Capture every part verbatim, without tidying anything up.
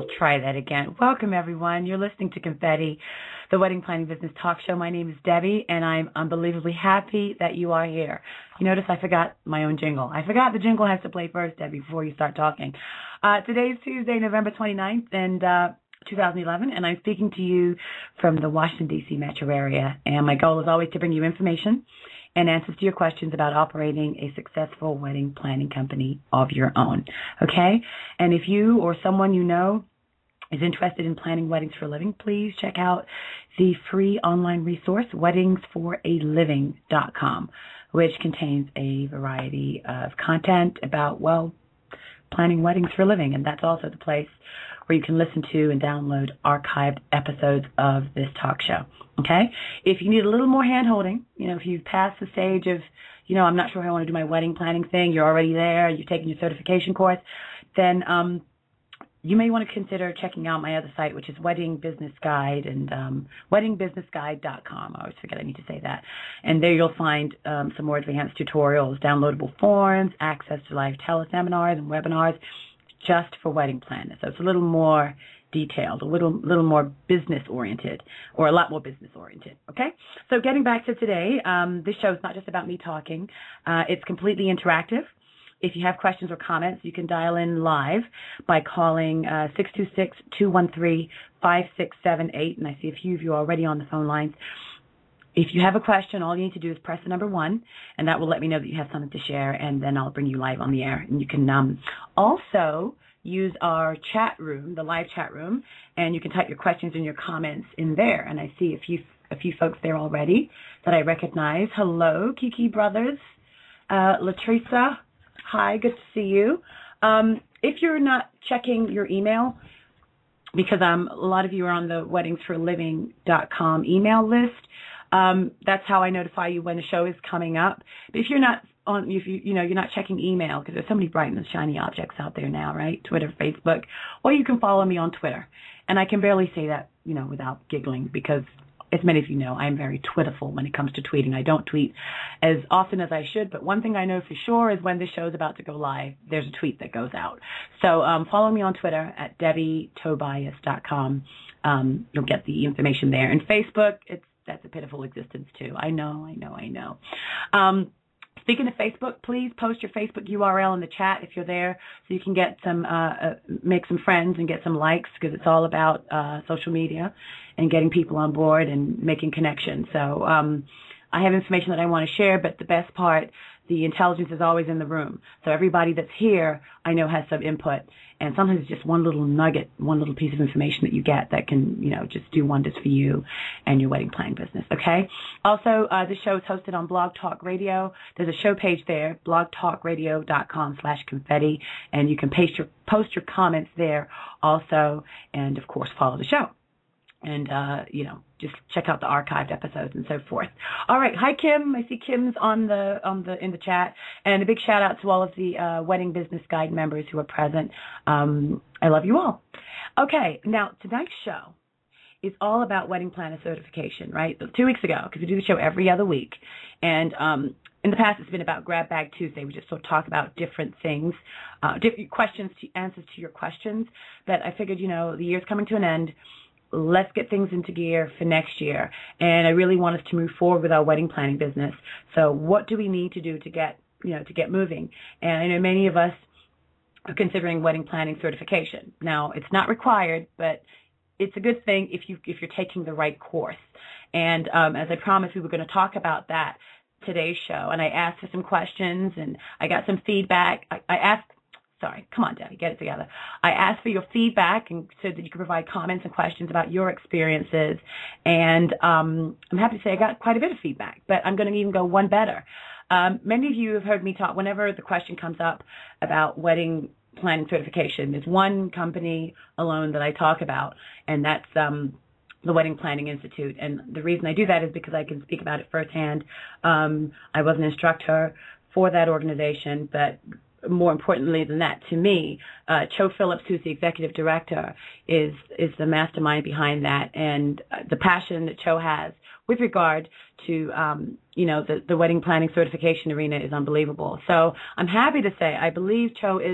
try that again. Welcome, everyone. You're listening to Confetti, the Wedding Planning Business Talk Show. My name is Debbie, and I'm unbelievably happy that you are here. You notice I forgot my own jingle. I forgot the jingle has to play first, Debbie, before you start talking. Uh, today's Tuesday, November twenty-ninth, and uh, two thousand eleven, and I'm speaking to you from the Washington, D C metro area. And my goal is always to bring you information and answers to your questions about operating a successful wedding planning company of your own, okay? And if you or someone you know is interested in planning weddings for a living, please check out the free online resource, weddings for a living dot com, which contains a variety of content about, well, planning weddings for a living. And that's also the place where you can listen to and download archived episodes of this talk show, okay? If you need a little more hand-holding, you know, if you've passed the stage of, you know, I'm not sure how I want to do my wedding planning thing, you're already there, you've taken your certification course, then um, you may want to consider checking out my other site, which is Wedding Business Guide and um, wedding business guide dot com. I always forget I need to say that. And there you'll find um, some more advanced tutorials, downloadable forms, access to live teleseminars and webinars, just for wedding planners. So it's a little more detailed, a little little more business oriented, or a lot more business oriented. Okay? So getting back to today, um, this show is not just about me talking. Uh, it's completely interactive. If you have questions or comments, you can dial in live by calling uh, six two six, two one three, five six seven eight, and I see a few of you already on the phone lines. If you have a question, all you need to do is press the number one, and that will let me know that you have something to share, and then I'll bring you live on the air. And you can um, also use our chat room, the live chat room, and you can type your questions and your comments in there. And I see a few a few folks there already that I recognize. Hello, Kiki Brothers, uh, Latricia. Hi, good to see you. Um, if you're not checking your email, because um, a lot of you are on the weddings for a living dot com email list, Um, that's how I notify you when the show is coming up. But if you're not on, if you you know you're not checking email, because there's so many bright and shiny objects out there now, right? Twitter, Facebook, or you can follow me on Twitter. And I can barely say that, you know, without giggling, because as many of you know, I'm very Twitterful when it comes to tweeting. I don't tweet as often as I should, but one thing I know for sure is when this show is about to go live, there's a tweet that goes out. So um, follow me on Twitter at debbie tobias dot com. Um, you'll get the information there. And Facebook, it's that's a pitiful existence, too. I know, I know, I know. Um, speaking of Facebook, please post your Facebook U R L in the chat if you're there, so you can get some, uh, uh, make some friends and get some likes, because it's all about uh, social media and getting people on board and making connections. So um, I have information that I want to share, but the best part, the intelligence is always in the room. So everybody that's here, I know, has some input. And sometimes it's just one little nugget, one little piece of information that you get that can, you know, just do wonders for you and your wedding planning business, okay? Also, uh, this show is hosted on Blog Talk Radio. There's a show page there, blog talk radio dot com slash confetti, and you can paste your, post your comments there also, and, of course, follow the show. And, uh, you know, just check out the archived episodes and so forth. All right. Hi, Kim. I see Kim's on the on the in the chat. And a big shout out to all of the uh, Wedding Business Guide members who are present. Um, I love you all. Okay. Now, tonight's show is all about wedding planner certification, right? Two weeks ago, because we do the show every other week. And um, in the past, it's been about Grab Bag Tuesday. We just sort of talk about different things, uh, different questions, to, answers to your questions. But I figured, you know, the year's coming to an end. Let's get things into gear for next year. And I really want us to move forward with our wedding planning business. So what do we need to do to get, you know, to get moving? And I know many of us are considering wedding planning certification. Now, it's not required, but it's a good thing if you if you're taking the right course. And um, as I promised, we were going to talk about that today's show. And I asked for some questions, and I got some feedback. I, I asked Sorry, come on, Debbie, get it together. I asked for your feedback and so that you could provide comments and questions about your experiences. And um, I'm happy to say I got quite a bit of feedback, but I'm going to even go one better. Um, many of you have heard me talk, whenever the question comes up about wedding planning certification, there's one company alone that I talk about, and that's um, the Wedding Planning Institute. And the reason I do that is because I can speak about it firsthand. Um, I was an instructor for that organization, but more importantly than that, to me, uh, Cho Phillips, who's the executive director, is is the mastermind behind that, and uh, the passion that Cho has with regard to, um, you know, the, the wedding planning certification arena is unbelievable. So I'm happy to say I believe Cho is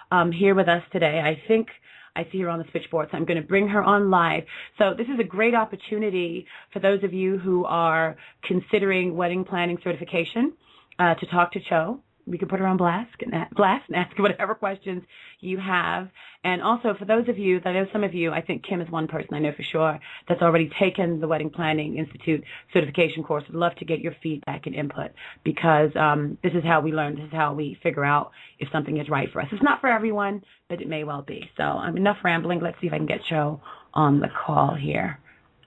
um, here with us today. I think I see her on the switchboard, so I'm going to bring her on live. So this is a great opportunity for those of you who are considering wedding planning certification uh, to talk to Cho. We can put her on blast and, blast and ask whatever questions you have. And also for those of you, I know some of you, I think Kim is one person I know for sure that's already taken the Wedding Planning Institute certification course. I'd love to get your feedback and input because um, this is how we learn. This is how we figure out if something is right for us. It's not for everyone, but it may well be. So um, enough rambling. Let's see if I can get Cho on the call here.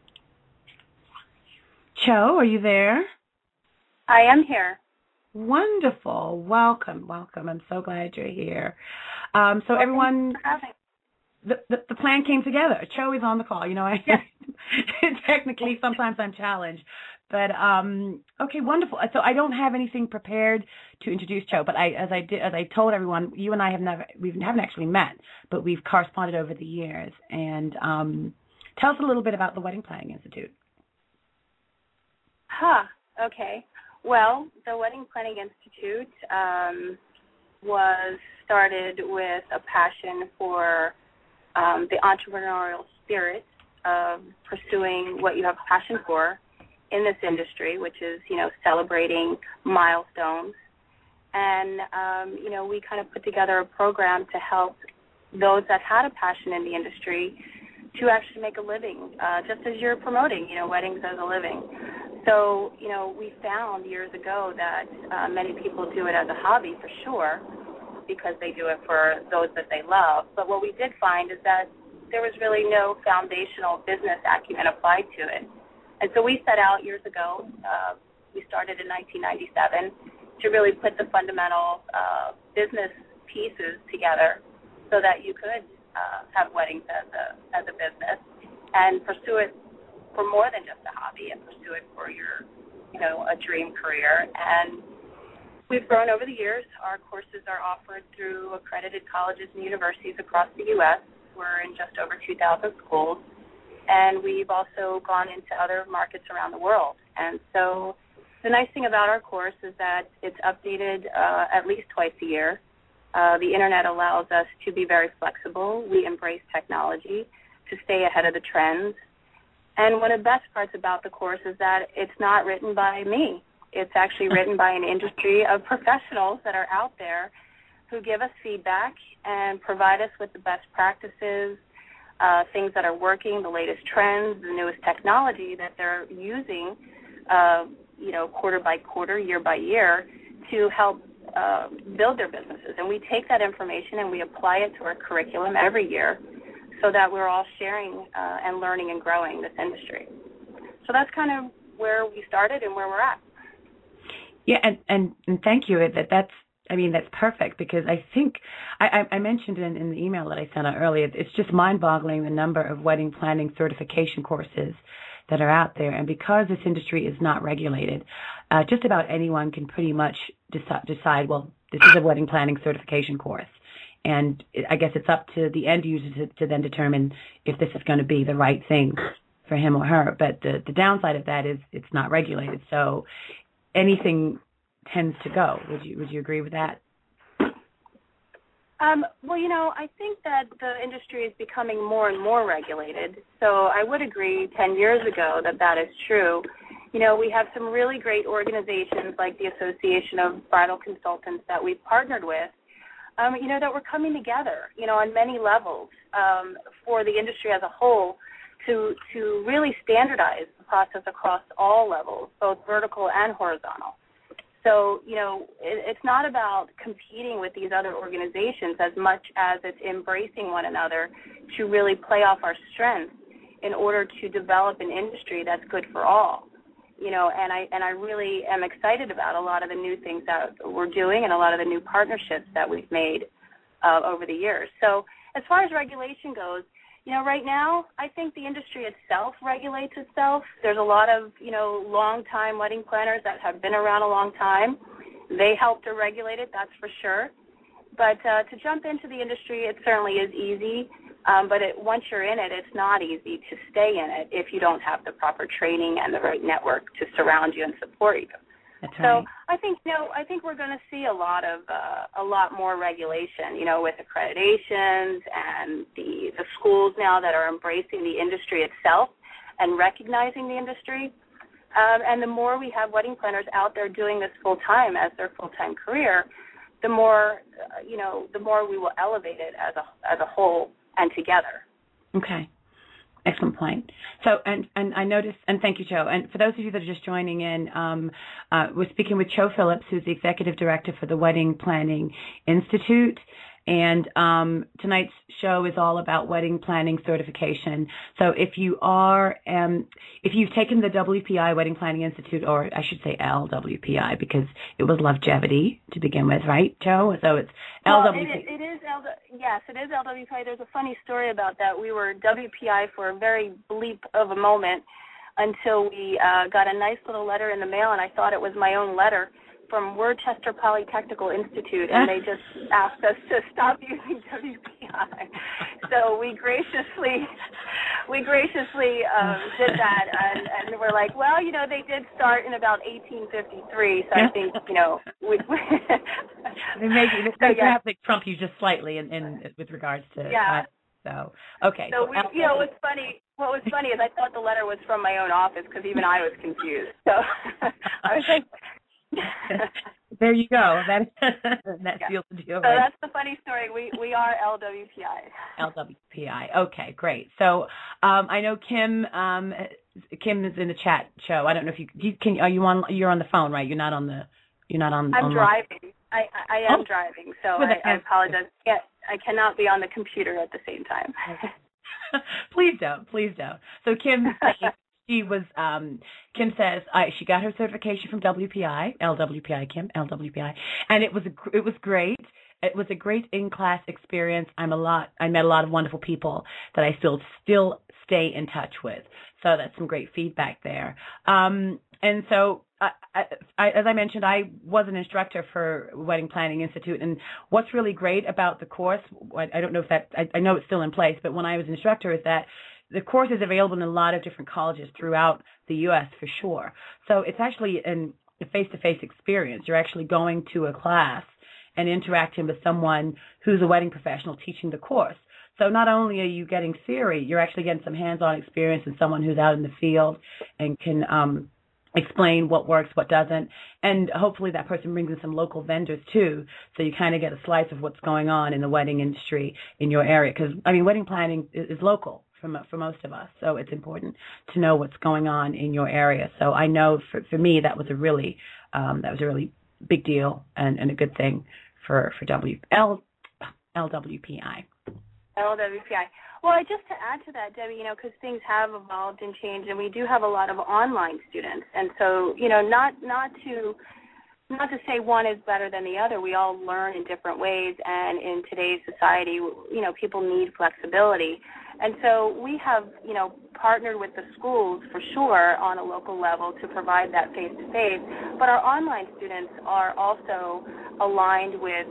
Cho, are you there? I am here. Wonderful. Welcome, welcome. I'm so glad you're here. Um, so well, everyone, the, the the plan came together. Cho is on the call. You know, I yes. technically sometimes I'm challenged, but um, okay, wonderful. So I don't have anything prepared to introduce Cho, but I, as I did, as I told everyone, you and I have never, we haven't actually met, but we've corresponded over the years. And um, tell us a little bit about the Wedding Planning Institute. Huh. Okay. Well, the Wedding Planning Institute um, was started with a passion for um, the entrepreneurial spirit of pursuing what you have a passion for in this industry, which is, you know, celebrating milestones. And, um, you know, we kind of put together a program to help those that had a passion in the industry to actually make a living, uh, just as you're promoting, you know, weddings as a living. So, you know, we found years ago that uh, many people do it as a hobby for sure because they do it for those that they love. But what we did find is that there was really no foundational business acumen applied to it. And so we set out years ago, uh, we started in nineteen ninety-seven, to really put the fundamental uh, business pieces together so that you could uh, have weddings as a, as a business and pursue it for more than just a hobby and pursue it for your, you know, a dream career. And we've grown over the years. Our courses are offered through accredited colleges and universities across the U S We're in just over two thousand schools. And we've also gone into other markets around the world. And so the nice thing about our course is that it's updated uh, at least twice a year. Uh, the Internet allows us to be very flexible. We embrace technology to stay ahead of the trends. And one of the best parts about the course is that it's not written by me. It's actually written by an industry of professionals that are out there who give us feedback and provide us with the best practices, uh, things that are working, the latest trends, the newest technology that they're using, uh, you know, quarter by quarter, year by year, to help uh, build their businesses. And we take that information and we apply it to our curriculum every year, so that we're all sharing uh, and learning and growing this industry. So that's kind of where we started and where we're at. Yeah, and, and, and thank you. That that's I mean that's perfect because I think I, I mentioned in, in the email that I sent out earlier. It's just mind-boggling the number of wedding planning certification courses that are out there, and because this industry is not regulated, uh, just about anyone can pretty much decide, decide. Well, this is a wedding planning certification course. And I guess it's up to the end user to, to then determine if this is going to be the right thing for him or her. But the, the downside of that is it's not regulated, so anything tends to go. Would you Would you agree with that? Um, well, you know, I think that the industry is becoming more and more regulated. So I would agree ten years ago that that is true. You know, we have some really great organizations like the Association of Bridal Consultants that we've partnered with, Um, you know, that we're coming together, you know, on many levels um, for the industry as a whole to to really standardize the process across all levels, both vertical and horizontal. So, you know, it, it's not about competing with these other organizations as much as it's embracing one another to really play off our strengths in order to develop an industry that's good for all. You know, and I and I really am excited about a lot of the new things that we're doing and a lot of the new partnerships that we've made uh, over the years. So as far as regulation goes, you know, right now I think the industry itself regulates itself. There's a lot of, you know, long-time wedding planners that have been around a long time. They help to regulate it, that's for sure. But uh, to jump into the industry, it certainly is easy. Um, but it, once you're in it, it's not easy to stay in it if you don't have the proper training and the right network to surround you and support you. That's So right. I think, you know, I think we're going to see a lot of uh, a lot more regulation, you know, with accreditations and the the schools now that are embracing the industry itself and recognizing the industry. Um, and the more we have wedding planners out there doing this full time as their full time career, the more, uh, you know, the more we will elevate it as a as a whole and together. Okay. Excellent point. So, and, and I noticed, and thank you, Cho. And for those of you that are just joining in, um, uh, we're speaking with Cho Phillips, who's the Executive Director for the Wedding Planning Institute. And um, tonight's show is all about wedding planning certification. So if you are, um, if you've taken the W P I Wedding Planning Institute, or I should say L W P I, because it was longevity to begin with, right, Joe? So it's well, L W P I. It, it is L, yes, it is L W P I. There's a funny story about that. We were W P I for a very bleep of a moment until we uh, got a nice little letter in the mail, and I thought it was my own letter from Worcester Polytechnical Institute, and they just asked us to stop using W P I. So we graciously, we graciously um, did that, and, and we're like, well, you know, they did start in about eighteen fifty-three, so I think, you know, we. they may, they so, yeah. perhaps like trump you just slightly in, in with regards to. Yeah. Uh, so okay. So we, you know, what's funny. What was funny is I thought the letter was from my own office because even I was confused. So I was like. There you go. That that yeah. seals the deal. So right? that's the funny story. We we are L W P I. L W P I. Okay, great. So um, I know Kim. Um, Kim is in the chat show. I don't know if you, you can. Are you on? You're on the phone, right? You're not on the. You're not on. I'm online. driving. I I am oh. driving, so I, I apologize. Yeah, I cannot be on the computer at the same time. Please don't. Please don't. So Kim. She was, um, Kim says, uh, she got her certification from W P I, L W P I, Kim, L W P I, and it was, a, it was great. It was a great in-class experience. I'm a lot, I met a lot of wonderful people that I still, still stay in touch with. So that's some great feedback there. Um, and so, I, I, as I mentioned, I was an instructor for Wedding Planning Institute, and what's really great about the course, I, I don't know if that, I, I know it's still in place, but when I was an instructor is that the course is available in a lot of different colleges throughout the U S for sure. So it's actually an, a face-to-face experience. You're actually going to a class and interacting with someone who's a wedding professional teaching the course. So not only are you getting theory, you're actually getting some hands-on experience and someone who's out in the field and can um, explain what works, what doesn't. And hopefully that person brings in some local vendors too, so you kind of get a slice of what's going on in the wedding industry in your area. Because, I mean, wedding planning is, is local. For, for most of us, so it's important to know what's going on in your area. So I know for, for me that was a really um, that was a really big deal and, and a good thing for for W L L W P I. L W P I. Well, I just to add to that, Debbie, you know, because things have evolved and changed, and we do have a lot of online students, and so you know, not not to not to say one is better than the other. We all learn in different ways, and in today's society, you know, people need flexibility. And so we have, you know, partnered with the schools for sure on a local level to provide that face-to-face, but our online students are also aligned with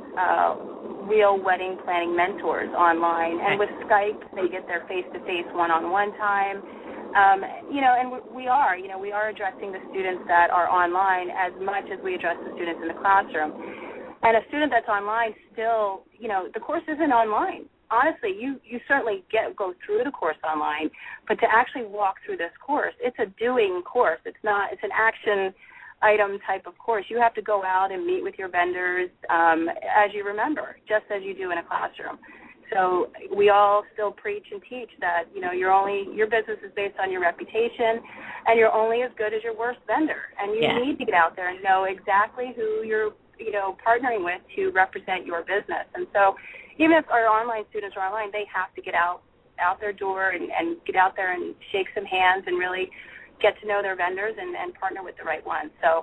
uh, real wedding planning mentors online. And with Skype, they get their face-to-face one-on-one time. Um, you know, and we are, you know, we are addressing the students that are online as much as we address the students in the classroom. And a student that's online still, you know, the course isn't online. Honestly, you, you certainly get go through the course online, but to actually walk through this course, it's a doing course. It's not, it's an action item type of course. You have to go out and meet with your vendors um, as you remember, just as you do in a classroom. So we all still preach and teach that, you know, you're only, your business is based on your reputation, and you're only as good as your worst vendor. And you yeah. need to get out there and know exactly who you're, you know, partnering with to represent your business. And so even if our online students are online, they have to get out, out their door and, and get out there and shake some hands and really get to know their vendors and, and partner with the right ones. So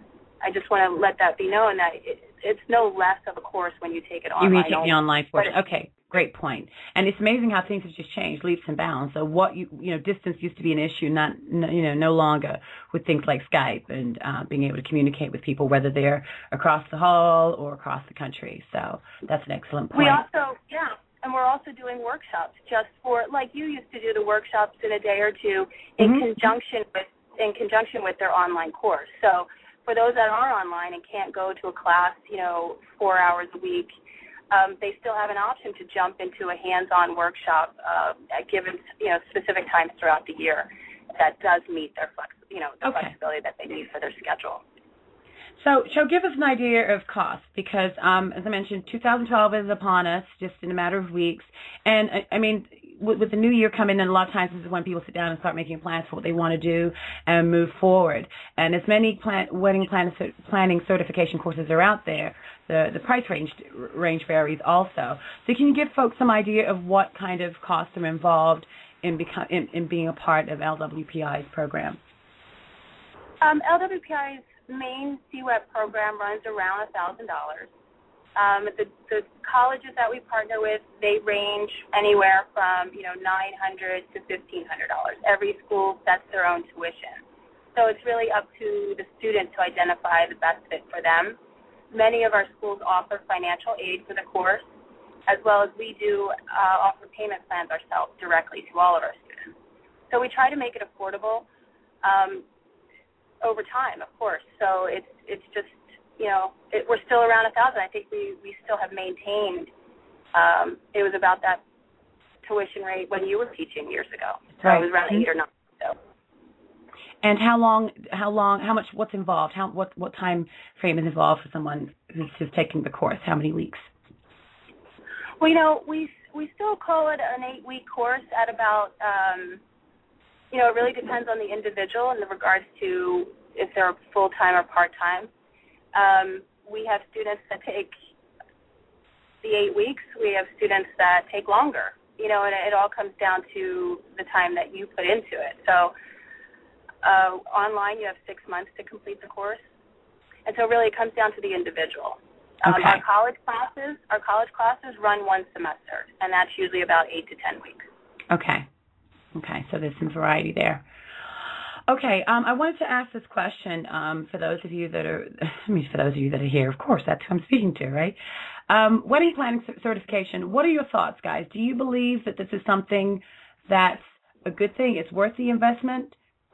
I just want to let that be known that it, it's no less of a course when you take it online. You retake the online portion. It, okay, great point. And it's amazing how things have just changed, leaps and bounds. So what you you know, distance used to be an issue, not you know no longer with things like Skype and uh, being able to communicate with people whether they're across the hall or across the country. So that's an excellent point. We also yeah. And we're also doing workshops just for, like you used to do the workshops in a day or two in mm-hmm. conjunction with in conjunction with their online course. So for those that are online and can't go to a class, you know, four hours a week, um, they still have an option to jump into a hands-on workshop uh, at given, you know, specific times throughout the year that does meet their flex, you know, the okay. flexibility that they need for their schedule. So, so give us an idea of cost because, um, as I mentioned, two thousand twelve is upon us, just in a matter of weeks. And, I, I mean, with, with the new year coming in, a lot of times this is when people sit down and start making plans for what they want to do and move forward. And as many plan, wedding plan, planning certification courses are out there, the, the price range range varies also. So can you give folks some idea of what kind of costs are involved in, become, in, in being a part of L W P I's program? Um, L W P I's main C W E P program runs around one thousand dollars. Um, the, the colleges that we partner with, they range anywhere from, you know, nine hundred dollars to fifteen hundred dollars. Every school sets their own tuition. So it's really up to the student to identify the best fit for them. Many of our schools offer financial aid for the course, as well as we do uh, offer payment plans ourselves directly to all of our students. So we try to make it affordable. Um, over time, of course. So it's it's just, you know, it, we're still around a thousand. I think we, we still have maintained. Um, it was about that tuition rate when you were teaching years ago. So right. It was around eight or nine. So. And how long? How long? How much? What's involved? How what what time frame is involved for someone who's just taking the course? How many weeks? Well, you know, we we still call it an eight-week course at about. Um, You know, it really depends on the individual in regards to if they're full-time or part-time. Um, we have students that take the eight weeks. We have students that take longer. You know, and it all comes down to the time that you put into it. So uh, online, you have six months to complete the course. And so really it comes down to the individual. Um, okay. Our college classes, our college classes run one semester, and that's usually about eight to ten weeks. Okay. Okay, so there's some variety there. Okay, um, I wanted to ask this question um, for those of you that are, I mean, for those of you that are here, of course, that's who I'm speaking to, right? Um, wedding planning certification, what are your thoughts, guys? Do you believe that this is something that's a good thing, it's worth the investment,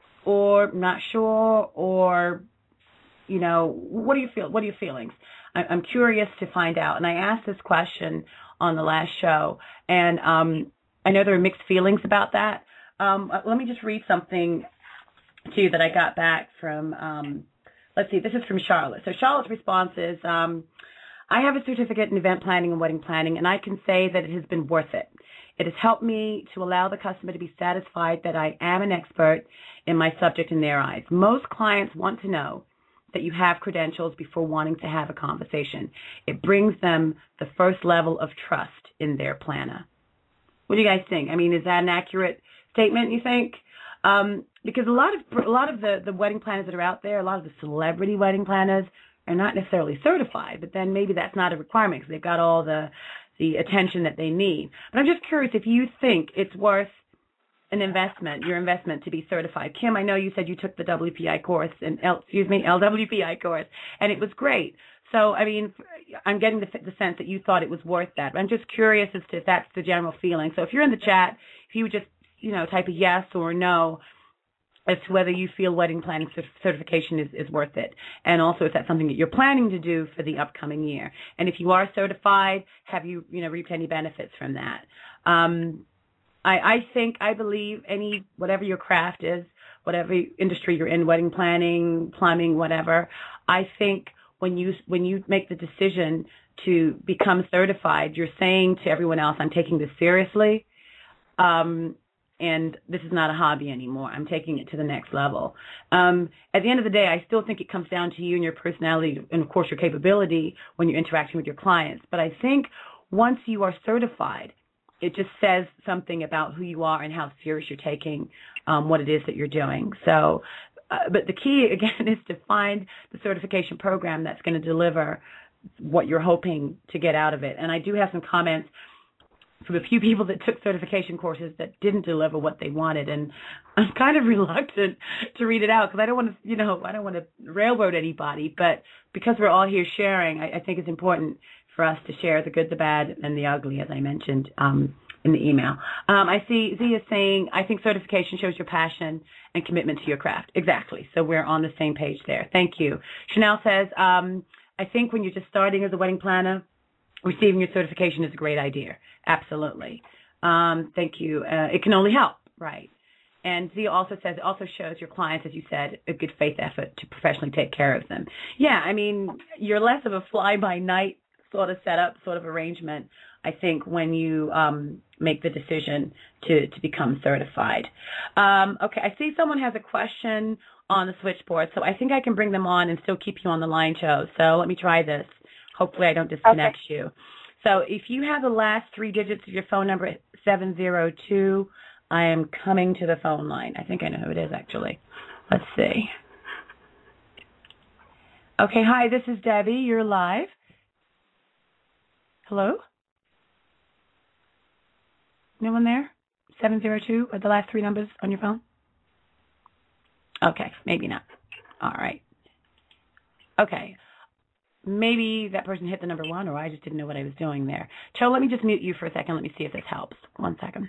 or not sure, or, you know, what do you feel? What are your feelings? I'm curious to find out, and I asked this question on the last show, and um, I know there are mixed feelings about that. Um, let me just read something to you that I got back from, um, let's see, this is from Charlotte. So Charlotte's response is, um, I have a certificate in event planning and wedding planning, and I can say that it has been worth it. It has helped me to allow the customer to be satisfied that I am an expert in my subject in their eyes. Most clients want to know that you have credentials before wanting to have a conversation. It brings them the first level of trust in their planner. What do you guys think? I mean, is that an accurate statement, you think? Um, because a lot of a lot of the, the wedding planners that are out there, a lot of the celebrity wedding planners are not necessarily certified, but then maybe that's not a requirement because they've got all the the attention that they need. But I'm just curious if you think it's worth an investment, your investment to be certified. Kim, I know you said you took the W P I course, and L, excuse me, L W P I course, and it was great. So, I mean, I'm getting the, the sense that you thought it was worth that. But I'm just curious as to if that's the general feeling. So if you're in the chat, if you would just, you know, type a yes or a no as to whether you feel wedding planning certification is, is worth it. And also if that's something that you're planning to do for the upcoming year. And if you are certified, have you, you know, reaped any benefits from that? Um, I, I think, I believe any, whatever your craft is, whatever industry you're in, wedding planning, plumbing, whatever, I think when you when you make the decision to become certified, you're saying to everyone else, I'm taking this seriously, um, and this is not a hobby anymore. I'm taking it to the next level. Um, at the end of the day, I still think it comes down to you and your personality and, of course, your capability when you're interacting with your clients. But I think once you are certified, it just says something about who you are and how serious you're taking um, what it is that you're doing. So, uh, but the key, again, is to find the certification program that's going to deliver what you're hoping to get out of it. And I do have some comments from a few people that took certification courses that didn't deliver what they wanted, and I'm kind of reluctant to read it out because I don't want to, you know, I don't want to railroad anybody. But because we're all here sharing, I, I think it's important for us to share the good, the bad, and the ugly, as I mentioned um, in the email. Um, I see Zia saying, I think certification shows your passion and commitment to your craft. Exactly. So we're on the same page there. Thank you. Chanel says, um, I think when you're just starting as a wedding planner, receiving your certification is a great idea. Absolutely. Um, thank you. Uh, it can only help, right? And Zia also says, it also shows your clients, as you said, a good faith effort to professionally take care of them. Yeah, I mean, you're less of a fly-by-night sort of setup, sort of arrangement, I think, when you um, make the decision to, to become certified. Um, okay, I see someone has a question on the switchboard, so I think I can bring them on and still keep you on the line, Joe. So let me try this. Hopefully I don't disconnect okay. you. So if you have the last three digits of your phone number, seven zero two, I am coming to the phone line. I think I know who it is, actually. Let's see. Okay, hi, this is Debbie. You're live. Hello? No one there? seven zero two are the last three numbers on your phone? Okay, maybe not. All right. Okay. Maybe that person hit the number one, or I just didn't know what I was doing there. Cho, let me just mute you for a second. Let me see if this helps. One second.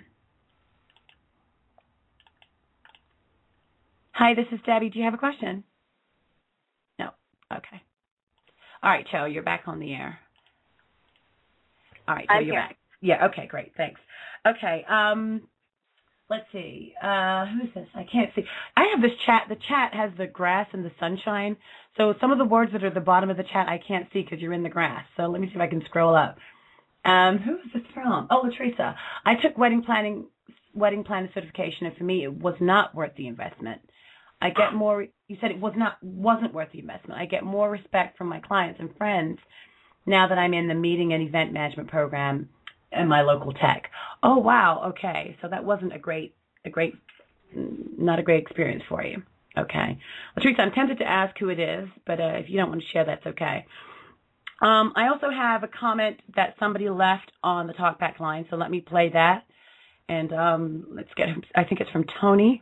Hi, this is Debbie. Do you have a question? No. Okay. All right, Cho, you're back on the air. All right, Cho, I'm you're here. back. Yeah, okay, great. Thanks. Okay, um, let's see. Uh, who is this? I can't see. I have this chat. The chat has the grass and the sunshine. So some of the words that are at the bottom of the chat I can't see because you're in the grass. So let me see if I can scroll up. Um, who is this from? Oh, Latrice. I took wedding planning, wedding planning certification, and for me, it was not worth the investment. I get more. You said it was not, wasn't worth the investment. I get more respect from my clients and friends now that I'm in the meeting and event management program in my local tech. Oh wow. Okay, so that wasn't a great, a great, not a great experience for you. Okay. Well, Teresa, I'm tempted to ask who it is, but uh, if you don't want to share, that's okay. Um, I also have a comment that somebody left on the talkback line, so let me play that. And um, let's get, I think it's from Tony.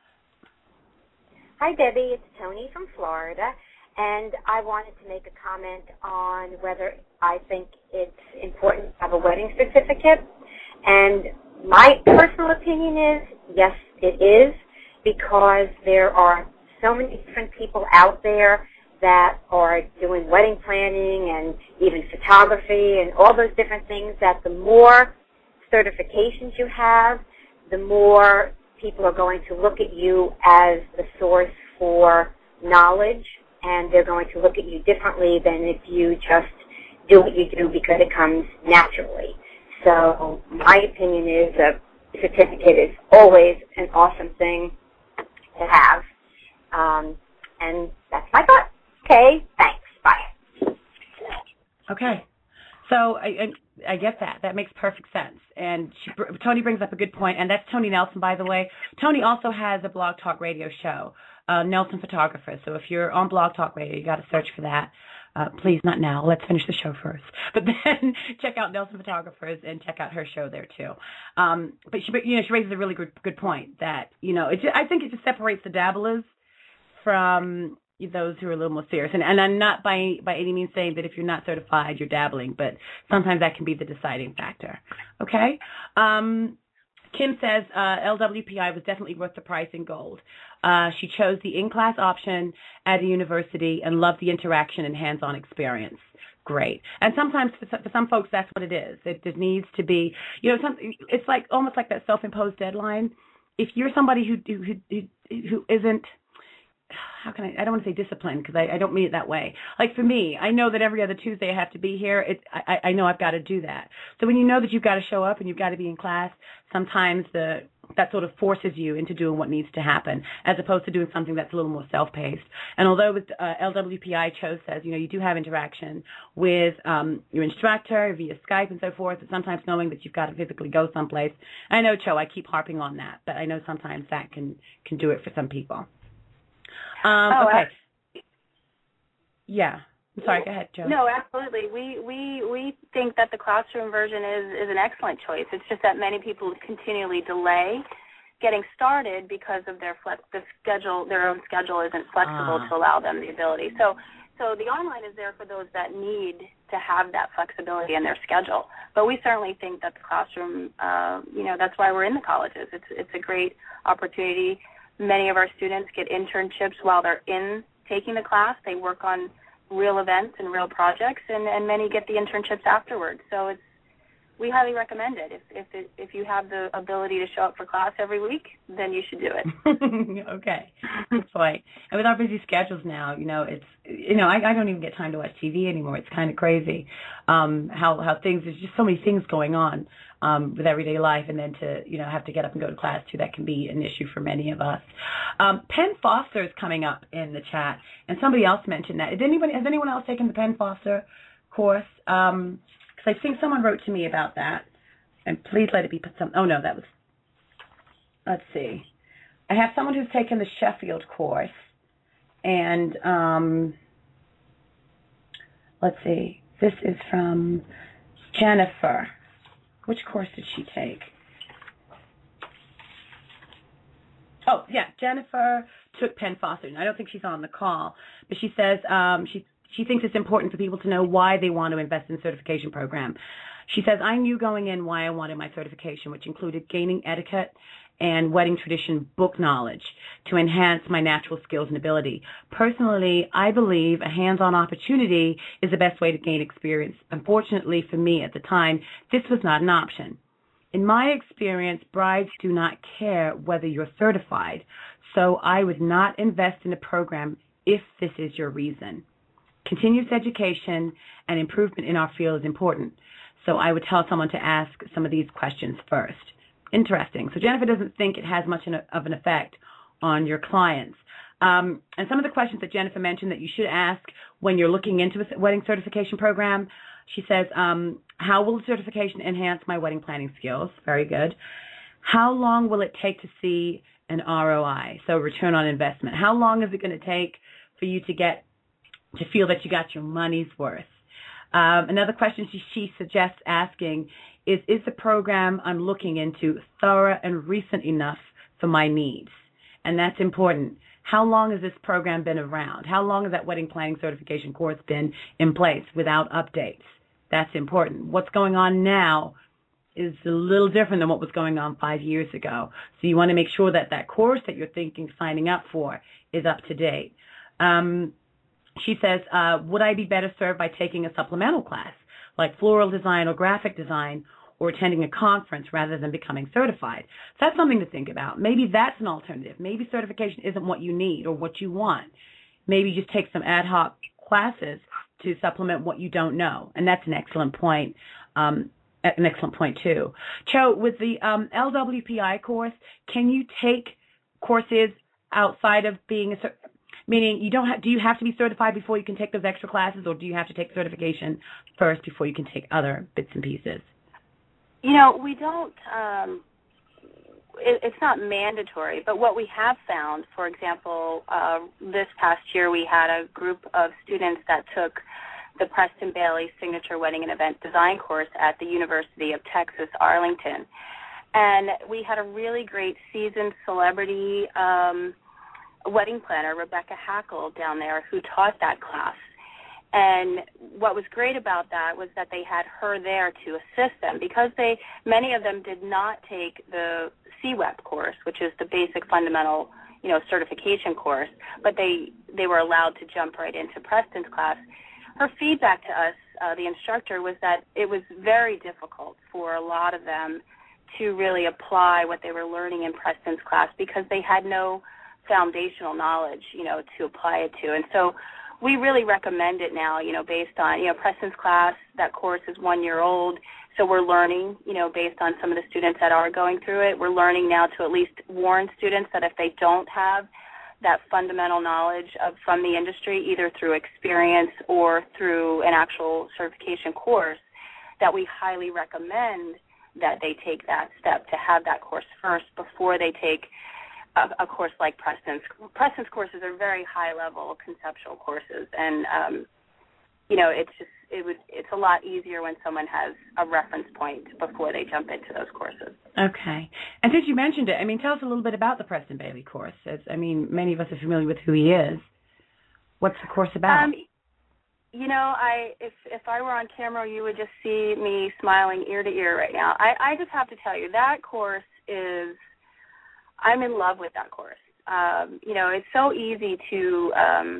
Hi, Debbie. It's Tony from Florida, and I wanted to make a comment on whether I think it's important to have a wedding certificate. And my personal opinion is, yes, it is, because there are so many different people out there that are doing wedding planning and even photography and all those different things, that the more certifications you have, the more people are going to look at you as the source for knowledge, and they're going to look at you differently than if you just do what you do because it comes naturally. So my opinion is a certificate is always an awesome thing to have. Um, and that's my thought. Okay, thanks. Bye. Okay. So I, I, I get that. That makes perfect sense. And she, Tony brings up a good point, and that's Tony Nelson, by the way. Tony also has a Blog Talk Radio show, uh, Nelson Photographer. So if you're on Blog Talk Radio, you got to search for that. Uh, please, not now. Let's finish the show first. But then check out Nelson Photographers and check out her show there too. Um, but she, you know, she raises a really good good point that, you know, it, I think it just separates the dabblers from those who are a little more serious. And, and I'm not by by any means saying that if you're not certified, you're dabbling, but sometimes that can be the deciding factor. Okay? Um, Kim says uh, L W P I was definitely worth the price in gold. Uh, she chose the in-class option at a university and loved the interaction and hands-on experience. Great. And sometimes for some, for some folks, that's what it is. It, it needs to be, you know, some, it's like almost like that self-imposed deadline. If you're somebody who who who, who isn't, how can I, I don't want to say disciplined because I, I don't mean it that way. Like for me, I know that every other Tuesday I have to be here. It, I, I know I've got to do that. So when you know that you've got to show up and you've got to be in class, sometimes the that sort of forces you into doing what needs to happen as opposed to doing something that's a little more self-paced. And although with uh, L W P I, Cho says, you know, you do have interaction with um, your instructor via Skype and so forth, but sometimes knowing that you've got to physically go someplace. I know, Cho, I keep harping on that, but I know sometimes that can, can do it for some people. Um, oh, okay. Uh, yeah. I'm sorry. Go ahead, Joe. No, absolutely. We we we think that the classroom version is is an excellent choice. It's just that many people continually delay getting started because of their flex the schedule. Their own schedule isn't flexible ah. to allow them the ability. So So the online is there for those that need to have that flexibility in their schedule. But we certainly think that the classroom, uh, you know, that's why we're in the colleges. It's it's a great opportunity. Many of our students get internships while they're in taking the class. They work on real events and real projects, and, and many get the internships afterwards. So it's we highly recommend it. If if it, if you have the ability to show up for class every week, then you should do it. Okay, good point. And with our busy schedules now, you know, it's you know, I, I don't even get time to watch T V anymore. It's kind of crazy um, how how things. There's just so many things going on um, with everyday life, and then to you know have to get up and go to class too. That can be an issue for many of us. Um, Penn Foster is coming up in the chat, and somebody else mentioned that. Did anybody has anyone else taken the Penn Foster course? Um, I think someone wrote to me about that, and please let it be put some. Oh no, that was. Let's see. I have someone who's taken the Sheffield course, and um, let's see. This is from Jennifer. Which course did she take? Oh yeah, Jennifer took Penn Foster, and I don't think she's on the call, but she says um, she. She thinks it's important for people to know why they want to invest in the certification program. She says, I knew going in why I wanted my certification, which included gaining etiquette and wedding tradition book knowledge to enhance my natural skills and ability. Personally, I believe a hands-on opportunity is the best way to gain experience. Unfortunately for me at the time, this was not an option. In my experience, brides do not care whether you're certified, so I would not invest in a program if this is your reason. Continuous education and improvement in our field is important, so I would tell someone to ask some of these questions first. Interesting. So Jennifer doesn't think it has much of an effect on your clients. Um, and some of the questions that Jennifer mentioned that you should ask when you're looking into a wedding certification program, she says, um, how will the certification enhance my wedding planning skills? Very good. How long will it take to see an R O I, so return on investment? How long is it going to take for you to get to feel that you got your money's worth? Um, another question she, she suggests asking is, is the program I'm looking into thorough and recent enough for my needs? And that's important. How long has this program been around? How long has that wedding planning certification course been in place without updates? That's important. What's going on now is a little different than what was going on five years ago. So you want to make sure that that course that you're thinking signing up for is up to date. Um, She says, uh, would I be better served by taking a supplemental class, like floral design or graphic design, or attending a conference rather than becoming certified? So that's something to think about. Maybe that's an alternative. Maybe certification isn't what you need or what you want. Maybe just take some ad hoc classes to supplement what you don't know. And that's an excellent point, um, an excellent point, too. Cho, with the um, L W P I course, can you take courses outside of being a certified? Meaning, you don't have, do you have to be certified before you can take those extra classes, or do you have to take certification first before you can take other bits and pieces? You know, we don't, um, it, it's not mandatory, but what we have found, for example, uh, this past year we had a group of students that took the Preston Bailey Signature Wedding and Event Design course at the University of Texas, Arlington. And we had a really great seasoned celebrity um wedding planner, Rebecca Hackle, down there, who taught that class. And what was great about that was that they had her there to assist them, because they many of them did not take the C W E P course, which is the basic fundamental, you know, certification course, but they they were allowed to jump right into Preston's class. Her feedback to us, uh, the instructor, was that it was very difficult for a lot of them to really apply what they were learning in Preston's class, because they had no foundational knowledge, you know, to apply it to. And so we really recommend it now, you know, based on, you know, Preston's class, that course is one year old, so we're learning, you know, based on some of the students that are going through it, we're learning now to at least warn students that if they don't have that fundamental knowledge of from the industry, either through experience or through an actual certification course, that we highly recommend that they take that step to have that course first before they take A, a course like Preston's. Preston's courses are very high-level conceptual courses, and um, you know, it's just it would it's a lot easier when someone has a reference point before they jump into those courses. Okay, and since you mentioned it, I mean, tell us a little bit about the Preston Bailey course. As, I mean, many of us are familiar with who he is. What's the course about? Um, you know, I if if I were on camera, you would just see me smiling ear to ear right now. I, I just have to tell you, that course is, I'm in love with that course. Um, you know, it's so easy to um,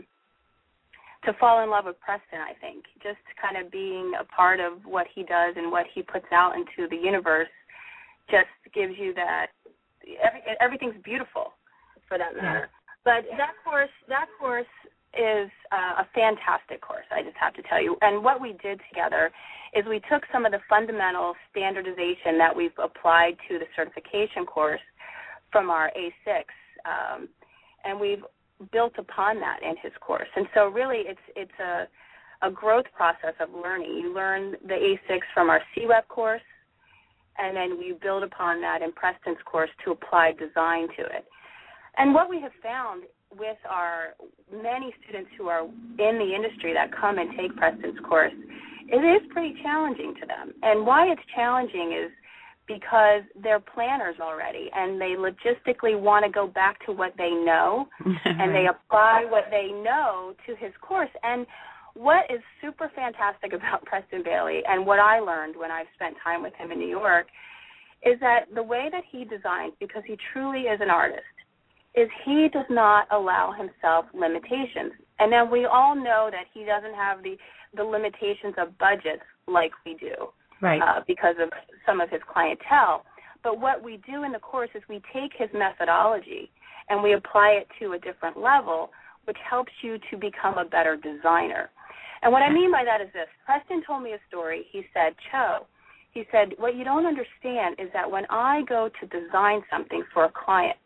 to fall in love with Preston, I think. Just kind of being a part of what he does and what he puts out into the universe just gives you that, every, everything's beautiful for that matter. Yeah. But that course, that course is uh, a fantastic course, I just have to tell you. And what we did together is we took some of the fundamental standardization that we've applied to the certification course from our A six, um, and we've built upon that in his course. And so really it's it's a, a growth process of learning. You learn the A six from our C W E P course, and then we build upon that in Preston's course to apply design to it. And what we have found with our many students who are in the industry that come and take Preston's course, it is pretty challenging to them. And why it's challenging is because they're planners already, and they logistically want to go back to what they know, and they apply what they know to his course. And what is super fantastic about Preston Bailey, and what I learned when I've spent time with him in New York, is that the way that he designs, because he truly is an artist, is he does not allow himself limitations. And then we all know that he doesn't have the, the limitations of budgets like we do. Right. Uh, because of some of his clientele. But what we do in the course is we take his methodology and we apply it to a different level, which helps you to become a better designer. And what I mean by that is this. Preston told me a story. He said, Cho, he said, what you don't understand is that when I go to design something for a client,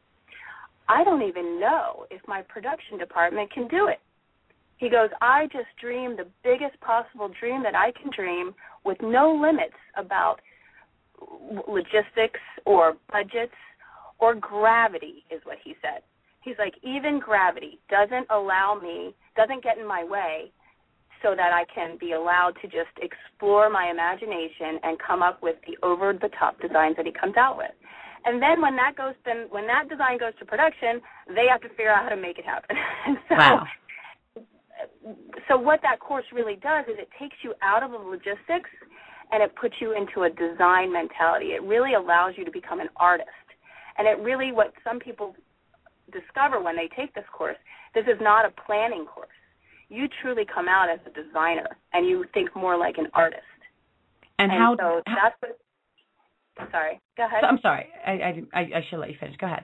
I don't even know if my production department can do it. He goes, I just dream the biggest possible dream that I can dream with no limits about logistics or budgets or gravity, is what he said. He's like, even gravity doesn't allow me, doesn't get in my way so that I can be allowed to just explore my imagination and come up with the over-the-top designs that he comes out with. And then when that goes, then when that design goes to production, they have to figure out how to make it happen. so, wow. So what that course really does is it takes you out of the logistics and it puts you into a design mentality. It really allows you to become an artist. And it really, what some people discover when they take this course, this is not a planning course. You truly come out as a designer and you think more like an artist. And, and how? So how, that's what. Sorry, go ahead. I'm sorry. I, I, I should let you finish. Go ahead.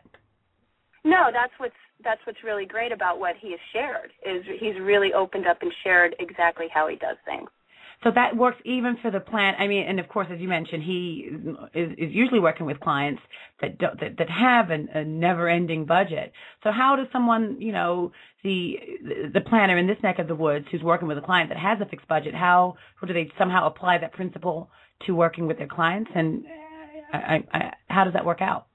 No, that's what's that's what's really great about what he has shared, is he's really opened up and shared exactly how he does things. So that works even for the plan. I mean, and of course, as you mentioned, he is, is usually working with clients that don't, that, that have an, a never-ending budget. So how does someone, you know, the the planner in this neck of the woods who's working with a client that has a fixed budget, how, how do they somehow apply that principle to working with their clients, and I, I, how does that work out?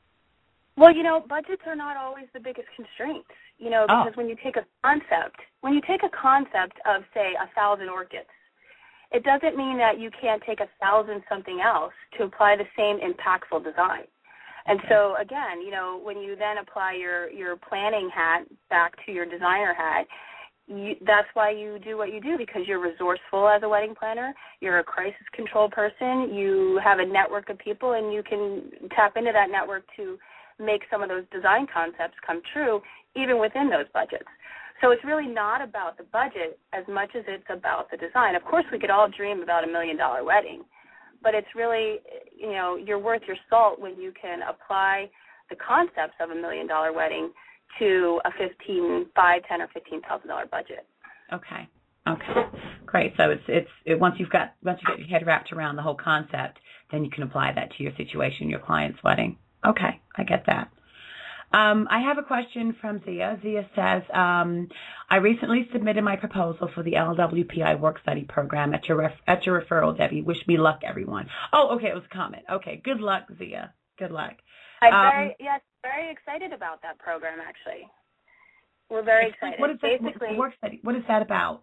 Well, you know, budgets are not always the biggest constraints, you know, because oh. when you take a concept, when you take a concept of, say, a thousand orchids, it doesn't mean that you can't take a thousand something else to apply the same impactful design. And okay. so, again, you know, when you then apply your, your planning hat back to your designer hat, you, that's why you do what you do, because you're resourceful as a wedding planner. You're a crisis control person. You have a network of people, and you can tap into that network to make some of those design concepts come true, even within those budgets. So it's really not about the budget as much as it's about the design. Of course, we could all dream about a million-dollar wedding, but it's really, you know, you're worth your salt when you can apply the concepts of a million-dollar wedding to a fifteen, five, ten, or fifteen thousand dollar budget. Okay. Okay. Great. So it's it's it, once you've got once you get your head wrapped around the whole concept, then you can apply that to your situation, your client's wedding. Okay, I get that. Um, I have a question from Zia. Zia says, um, I recently submitted my proposal for the L W P I work study program at your ref- at your referral, Debbie. Wish me luck, everyone. Oh, okay, it was a comment. Okay, good luck, Zia. Good luck. I'm um, very, yes, very excited about that program, actually. We're very excited. What is that, Basically, work study? What is that about?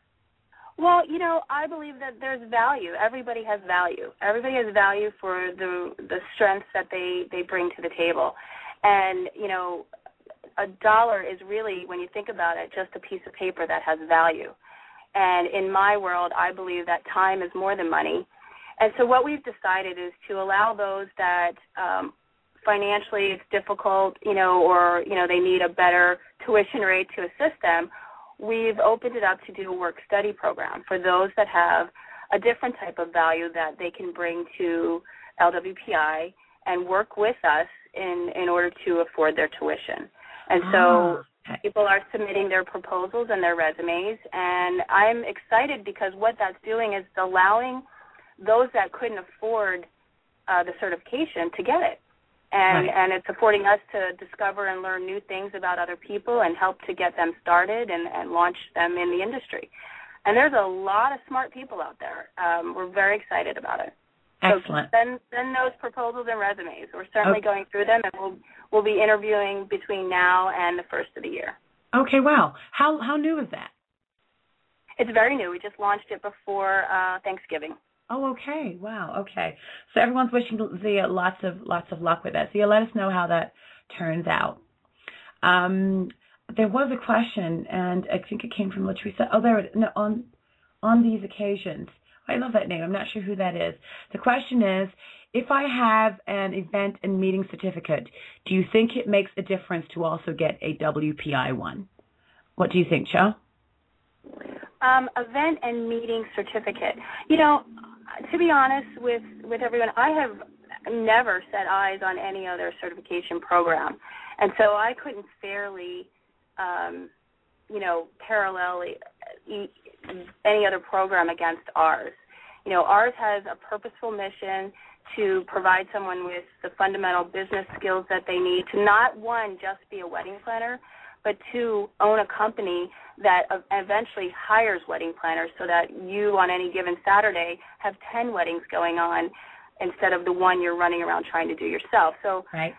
Well, you know, I believe that there's value. Everybody has value. Everybody has value for the the strengths that they, they bring to the table. And, you know, a dollar is really, when you think about it, just a piece of paper that has value. And in my world, I believe that time is more than money. And so what we've decided is to allow those that um, financially it's difficult, you know, or, you know, they need a better tuition rate to assist them, we've opened it up to do a work-study program for those that have a different type of value that they can bring to L W P I and work with us in, in order to afford their tuition. And so ah. people are submitting their proposals and their resumes, and I'm excited because what that's doing is allowing those that couldn't afford uh, the certification to get it. And, right. and it's affording us to discover and learn new things about other people and help to get them started and, and launch them in the industry. And there's a lot of smart people out there. Um, we're very excited about it. Excellent. So send, send those proposals and resumes. We're certainly okay. going through them, and we'll, we'll be interviewing between now and the first of the year. Okay, wow. How how new is that? It's very new. We just launched it before uh, Thanksgiving. Oh, okay. Wow. Okay. So everyone's wishing Zia lots of lots of luck with that. Zia, let us know how that turns out. Um, there was a question, and I think it came from Latrice. Oh, there it is. No, on on these occasions. I love that name. I'm not sure who that is. The question is, if I have an event and meeting certificate, do you think it makes a difference to also get a W P I one? What do you think, Cho? Um, event and meeting certificate. You know, to be honest with, with everyone, I have never set eyes on any other certification program. And so I couldn't fairly, um, you know, parallel any other program against ours. You know, ours has a purposeful mission to provide someone with the fundamental business skills that they need to not, one, just be a wedding planner, but two, own a company that eventually hires wedding planners so that you on any given Saturday have ten weddings going on instead of the one you're running around trying to do yourself. So right.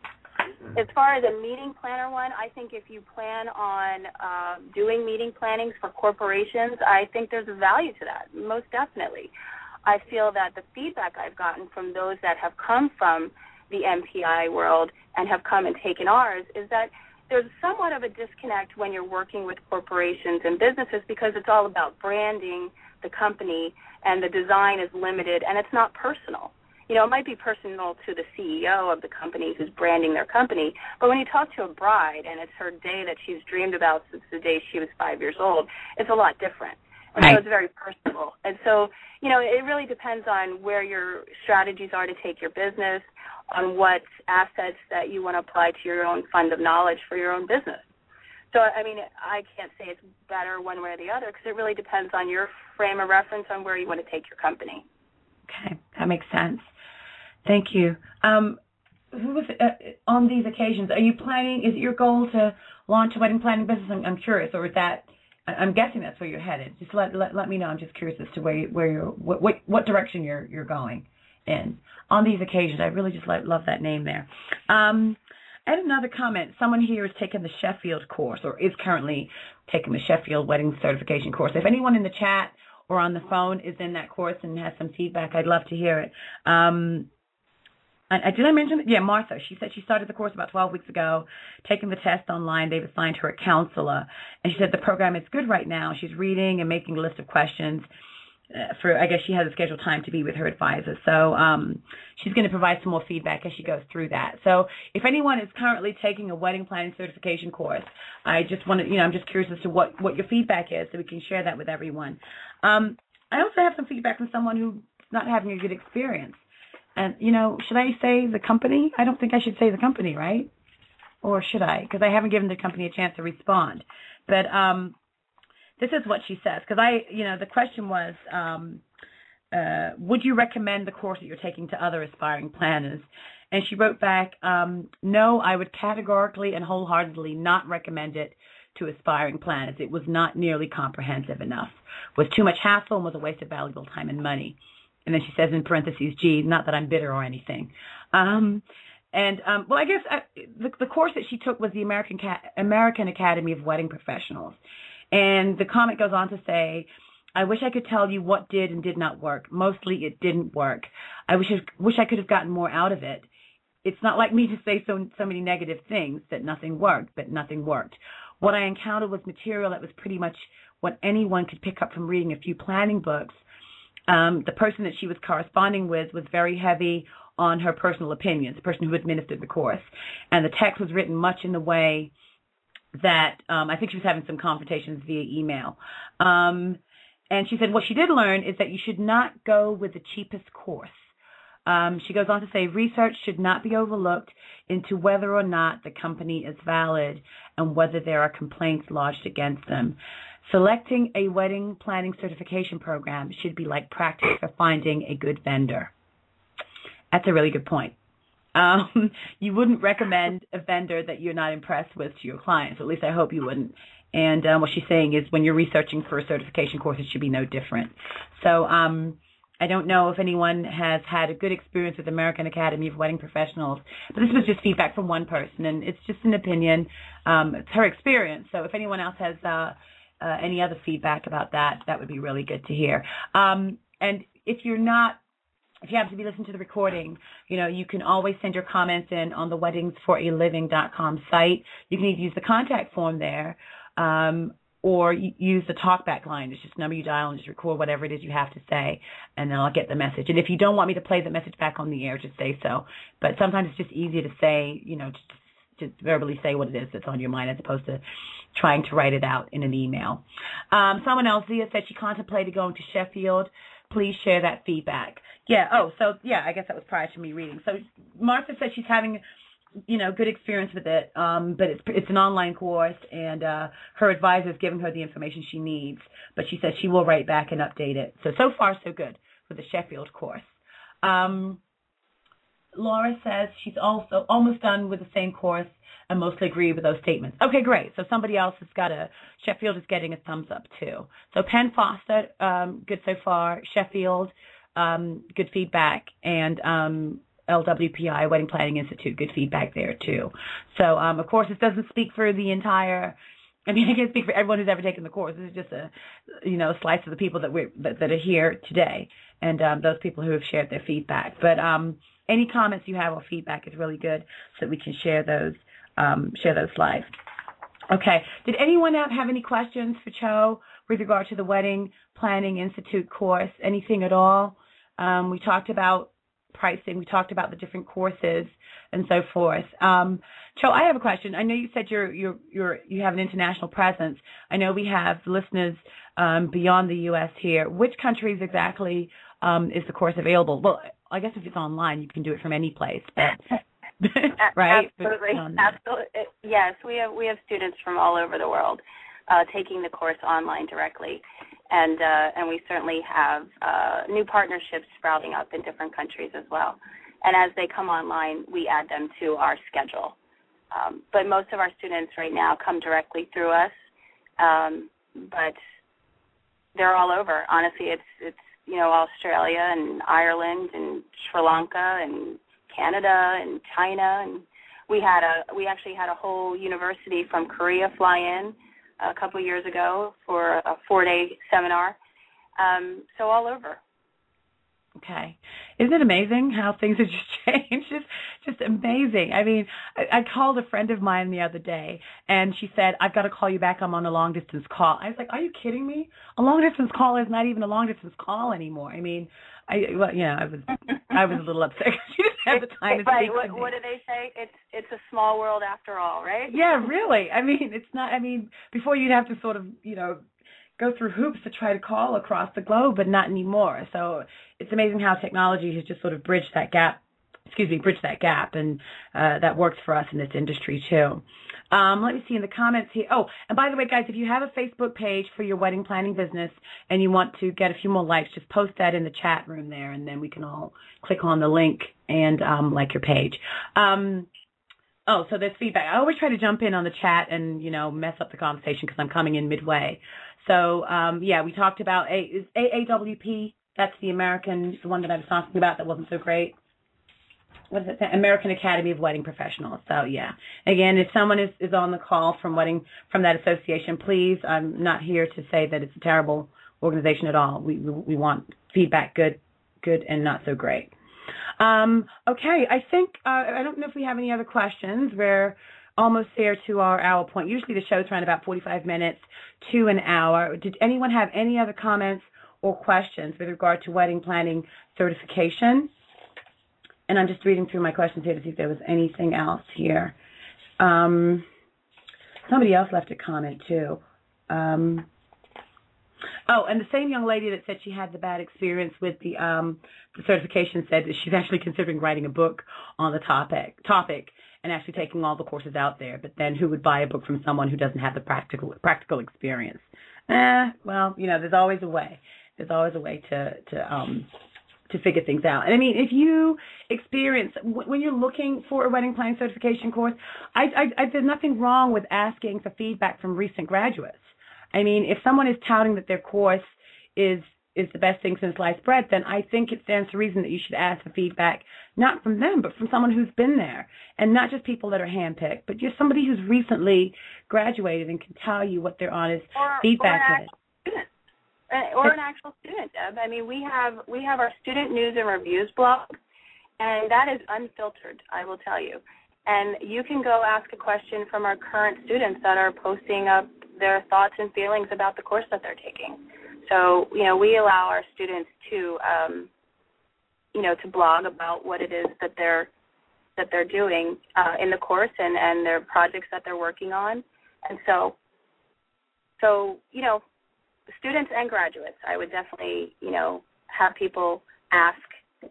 As far as a meeting planner one, I think if you plan on uh, doing meeting plannings for corporations, I think there's a value to that, most definitely. I feel that the feedback I've gotten from those that have come from the M P I world and have come and taken ours is that there's somewhat of a disconnect when you're working with corporations and businesses because it's all about branding the company and the design is limited and it's not personal. You know, it might be personal to the C E O of the company who's branding their company, but when you talk to a bride and it's her day that she's dreamed about since the day she was five years old, it's a lot different. And right. so it's very personal. And so, you know, it really depends on where your strategies are to take your business, on what assets that you want to apply to your own fund of knowledge for your own business. So, I mean, I can't say it's better one way or the other because it really depends on your frame of reference on where you want to take your company. Okay, that makes sense. Thank you. Um, who was uh, on these occasions? Are you planning? Is it your goal to launch a wedding planning business? I'm, I'm curious, or is that? I'm guessing that's where you're headed. Just let let, let me know. I'm just curious as to where you, where you're what, what what direction you're you're going in on these occasions. I really just like, love that name there. Um, and another comment. Someone here is taking the Sheffield course, or is currently taking the Sheffield Wedding Certification course. If anyone in the chat or on the phone is in that course and has some feedback, I'd love to hear it. Um, And, uh, did I mention it? Yeah, Martha. She said she started the course about twelve weeks ago, taking the test online. They've assigned her a counselor. And she said the program is good right now. She's reading and making a list of questions uh, for, I guess she has a scheduled time to be with her advisor. So um, she's going to provide some more feedback as she goes through that. So if anyone is currently taking a wedding planning certification course, I just want to, you know, I'm just curious as to what, what your feedback is so we can share that with everyone. Um, I also have some feedback from someone who's not having a good experience. And, you know, should I say the company? I don't think I should say the company, right? Or should I? Because I haven't given the company a chance to respond. But um, this is what she says. Because I, you know, the question was, um, uh, would you recommend the course that you're taking to other aspiring planners? And she wrote back, um, no, I would categorically and wholeheartedly not recommend it to aspiring planners. It was not nearly comprehensive enough. Was too much hassle and was a waste of valuable time and money. And then she says in parentheses, gee, not that I'm bitter or anything. Um, and, um, well, I guess I, the, the course that she took was the American Ca- American Academy of Wedding Professionals. And the comment goes on to say, I wish I could tell you what did and did not work. Mostly it didn't work. I wish I, wish I could have gotten more out of it. It's not like me to say so so many negative things that nothing worked, but nothing worked. what I encountered was material that was pretty much what anyone could pick up from reading a few planning books. Um, the person that she was corresponding with was very heavy on her personal opinions, the person who administered the course. And the text was written much in the way that um, I think she was having some confrontations via email. Um, and she said what she did learn is that you should not go with the cheapest course. Um, she goes on to say research should not be overlooked into whether or not the company is valid and whether there are complaints lodged against them. Selecting a wedding planning certification program should be like practice for finding a good vendor. That's a really good point. Um, you wouldn't recommend a vendor that you're not impressed with to your clients. At least I hope you wouldn't. And um, what she's saying is when you're researching for a certification course, it should be no different. So um, I don't know if anyone has had a good experience with American Academy of Wedding Professionals, but this was just feedback from one person, and it's just an opinion. Um, it's her experience. So if anyone else has uh, uh, any other feedback about that, that would be really good to hear. Um, and if you're not If you happen to be listening to the recording, you know, you can always send your comments in on the weddings for a living dot com site. You can either use the contact form there um, or use the talkback line. It's just a number you dial and just record whatever it is you have to say, and then I'll get the message. And if you don't want me to play the message back on the air, just say so. But sometimes it's just easier to say, you know, just, just verbally say what it is that's on your mind as opposed to trying to write it out in an email. Um, someone else, Zia, said she contemplated going to Sheffield. Please share that feedback. Yeah, oh, so, yeah, I guess that was prior to me reading. So Martha said she's having, you know, good experience with it, um, but it's it's an online course, and uh, her advisor is giving her the information she needs, but she says she will write back and update it. So, so far, so good with the Sheffield course. Um, Laura says she's also almost done with the same course and mostly agree with those statements. Okay, great. So somebody else has got a, Sheffield is getting a thumbs up too. So Penn Foster, um, good so far. Sheffield, um, good feedback. And um, L W P I, Wedding Planning Institute, good feedback there too. So, um, of course, it doesn't speak for the entire, I mean, I can't speak for everyone who's ever taken the course. This is just a, you know, a slice of the people that, we're, that, that are here today and um, those people who have shared their feedback. But um, any comments you have or feedback is really good so that we can share those. Um, share those live. Okay. Did anyone have, have any questions for Cho with regard to the Wedding Planning Institute course? Anything at all? Um, we talked about pricing. We talked about the different courses and so forth. Um, Cho, I have a question. I know you said you're you're you're you have an international presence. I know we have listeners um, beyond the U S here. Which countries exactly um, is the course available? Well, I guess if it's online, you can do it from any place. But right? Absolutely, absolutely. Yes, we have we have students from all over the world uh, taking the course online directly, and uh, and we certainly have uh, new partnerships sprouting up in different countries as well. And as they come online, we add them to our schedule. Um, but most of our students right now come directly through us, um, but they're all over. Honestly, it's it's you know Australia and Ireland and Sri Lanka and Canada and China, and we had a we actually had a whole university from Korea fly in a couple of years ago for a four-day seminar. Um, so all over. Okay. Isn't it amazing how things have just changed? It's just amazing. I mean, I, I called a friend of mine the other day, and she said, I've got to call you back. I'm on a long-distance call. I was like, are you kidding me? A long-distance call is not even a long-distance call anymore. I mean, I well, yeah, I was I was a little upset. She didn't have the time to right. speak What, to me. what do they say? It's it's a small world after all, right? Yeah, really. I mean, it's not. I mean, before you'd have to sort of, you know, go through hoops to try to call across the globe, but not anymore. So it's amazing how technology has just sort of bridged that gap. Excuse me, bridged that gap, and uh, that works for us in this industry too. Um, let me see in the comments here. Oh, and by the way, guys, if you have a Facebook page for your wedding planning business and you want to get a few more likes, just post that in the chat room there, and then we can all click on the link and um, like your page. Um, oh, so there's feedback. I always try to jump in on the chat and, you know, mess up the conversation because I'm coming in midway. So, um, yeah, we talked about A A W P. That's the American, the one that I was talking about that wasn't so great. What is it? American Academy of Wedding Professionals. So, yeah. Again, if someone is, is on the call from wedding from that association, please, I'm not here to say that it's a terrible organization at all. We we, we want feedback, good, good, and not so great. Um, okay, I think, uh, I don't know if we have any other questions. We're almost there to our hour point. Usually the show's around about forty-five minutes to an hour. Did anyone have any other comments or questions with regard to wedding planning certification? And I'm just reading through my questions here to see if there was anything else here. Um, somebody else left a comment, too. Um, oh, and the same young lady that said she had the bad experience with the um, the certification said that she's actually considering writing a book on the topic topic and actually taking all the courses out there. But then who would buy a book from someone who doesn't have the practical practical experience? Eh, well, you know, there's always a way. There's always a way to to um, to figure things out. And I mean, if you experience, when you're looking for a wedding planning certification course, I, I, I, there's nothing wrong with asking for feedback from recent graduates. I mean, if someone is touting that their course is is the best thing since sliced bread, then I think it stands to reason that you should ask for feedback, not from them, but from someone who's been there, and not just people that are handpicked, but just somebody who's recently graduated and can tell you what their honest or, feedback or is. Student. Or an actual student, Deb. I mean, we have we have our student news and reviews blog, and that is unfiltered, I will tell you. And you can go ask a question from our current students that are posting up their thoughts and feelings about the course that they're taking. So, you know, we allow our students to, um, you know, to blog about what it is that they're that they're doing uh, in the course and, and their projects that they're working on. And so, so you know, students and graduates, I would definitely, you know, have people ask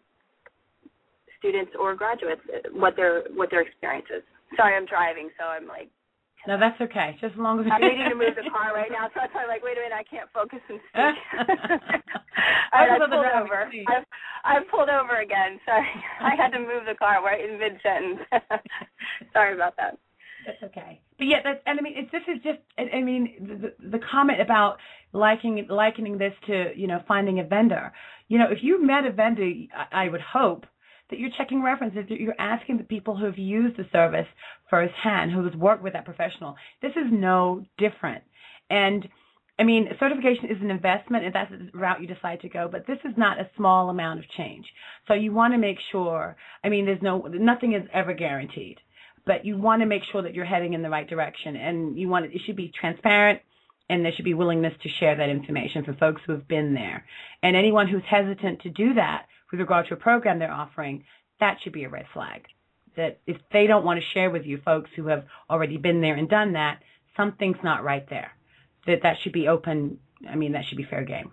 students or graduates what their what their experience is. Sorry, I'm driving, so I'm like. No, that's okay. Just as long as I'm needing to move the car right now, so I'm like, wait a minute, I can't focus and speak. All right, I pulled over. I've, I've pulled over again. Sorry, I had to move the car right in mid sentence. Sorry about that. That's okay. But yeah, that's, and I mean, it's, this is just, I mean, the, the comment about liking, likening this to, you know, finding a vendor. You know, if you met a vendor, I, I would hope that you're checking references, that you're asking the people who have used the service firsthand, who has worked with that professional. This is no different. And, I mean, certification is an investment, if that's the route you decide to go, but this is not a small amount of change. So you want to make sure, I mean, there's no, nothing is ever guaranteed. But you want to make sure that you're heading in the right direction, and you want it, it should be transparent, and there should be willingness to share that information for folks who have been there. And anyone who's hesitant to do that with regard to a program they're offering, that should be a red flag. That if they don't want to share with you folks who have already been there and done that, something's not right there. That that should be open. I mean, that should be fair game.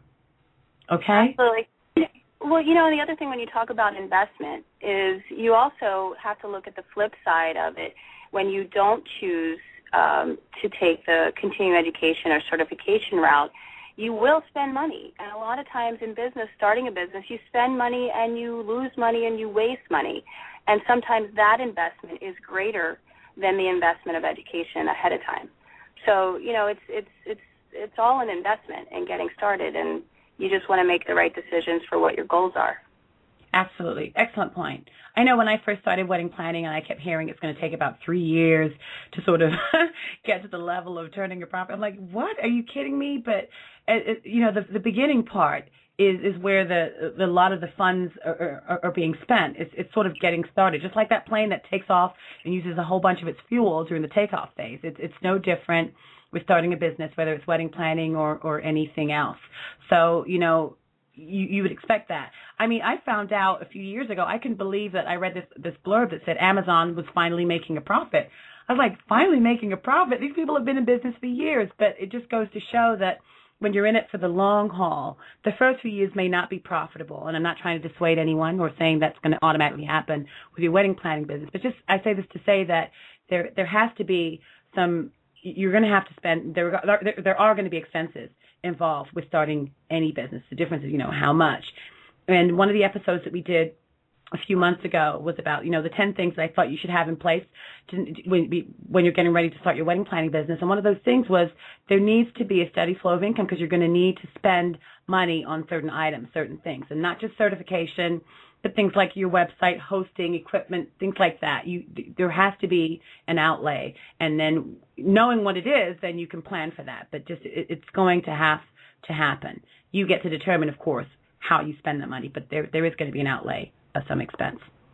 Okay? Absolutely. Well, you know, the other thing when you talk about investment is you also have to look at the flip side of it. When you don't choose um, to take the continuing education or certification route, you will spend money. And a lot of times in business, starting a business, you spend money and you lose money and you waste money. And sometimes that investment is greater than the investment of education ahead of time. So, you know, it's it's it's it's all an investment in getting started, and you just want to make the right decisions for what your goals are. Absolutely. Excellent point. I know when I first started wedding planning, and I kept hearing it's going to take about three years to sort of get to the level of turning a profit. I'm like, what? Are you kidding me? But, uh, you know, the, the beginning part is, is where the, the a lot of the funds are, are, are being spent. It's, it's sort of getting started. Just like that plane that takes off and uses a whole bunch of its fuel during the takeoff phase. It's, it's no different with starting a business, whether it's wedding planning or, or anything else. So, you know, you, you would expect that. I mean, I found out a few years ago, I couldn't believe that I read this, this blurb that said Amazon was finally making a profit. I was like, finally making a profit? These people have been in business for years. But it just goes to show that when you're in it for the long haul, the first few years may not be profitable. And I'm not trying to dissuade anyone or saying that's going to automatically happen with your wedding planning business. But just I say this to say that there there has to be some, you're going to have to spend, there, there, there are going to be expenses involved with starting any business. The difference is, you know, how much. And one of the episodes that we did a few months ago was about, you know, the ten things that I thought you should have in place to, when, when you're getting ready to start your wedding planning business. And one of those things was there needs to be a steady flow of income because you're going to need to spend money on certain items, certain things, and not just certification, but things like your website, hosting, equipment, things like that. You, there has to be an outlay. And then knowing what it is, then you can plan for that. But just it, it's going to have to happen. You get to determine, of course, how you spend that money, but there there is going to be an outlay of some expense.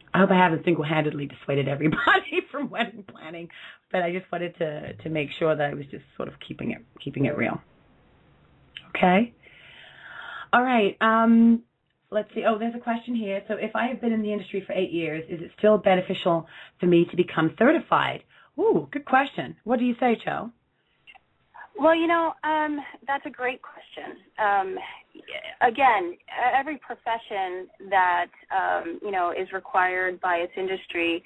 I hope I haven't single-handedly dissuaded everybody from wedding planning, but I just wanted to, to make sure that I was just sort of keeping it keeping it real. Okay. All right. Um, let's see. Oh, there's a question here. So if I have been in the industry for eight years, is it still beneficial for me to become certified? Ooh, good question. What do you say, Cho? Well, you know, um, that's a great question. Um, again, every profession that, um, you know, is required by its industry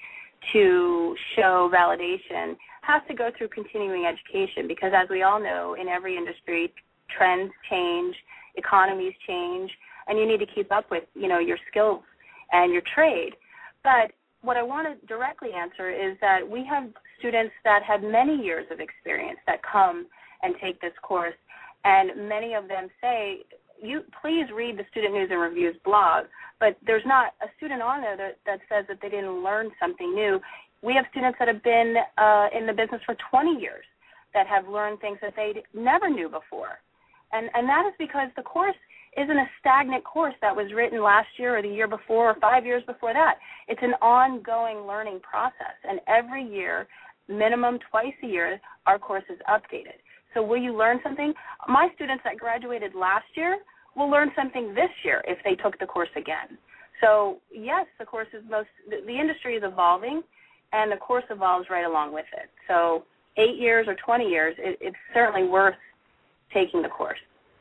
to show validation has to go through continuing education because, as we all know, in every industry, trends change, economies change, and you need to keep up with, you know, your skills and your trade. But what I want to directly answer is that we have students that have many years of experience that come and take this course, and many of them say, you please read the Student News and Reviews blog, but there's not a student on there that, that says that they didn't learn something new. We have students that have been uh, in the business for twenty years that have learned things that they never knew before, and, and that is because the course isn't a stagnant course that was written last year or the year before or five years before that. It's an ongoing learning process, and every year, minimum twice a year, our course is updated. So will you learn something? My students that graduated last year will learn something this year if they took the course again. So, yes, the course is most, the, the industry is evolving, and the course evolves right along with it. So eight years or twenty years, it, it's certainly worth taking the course.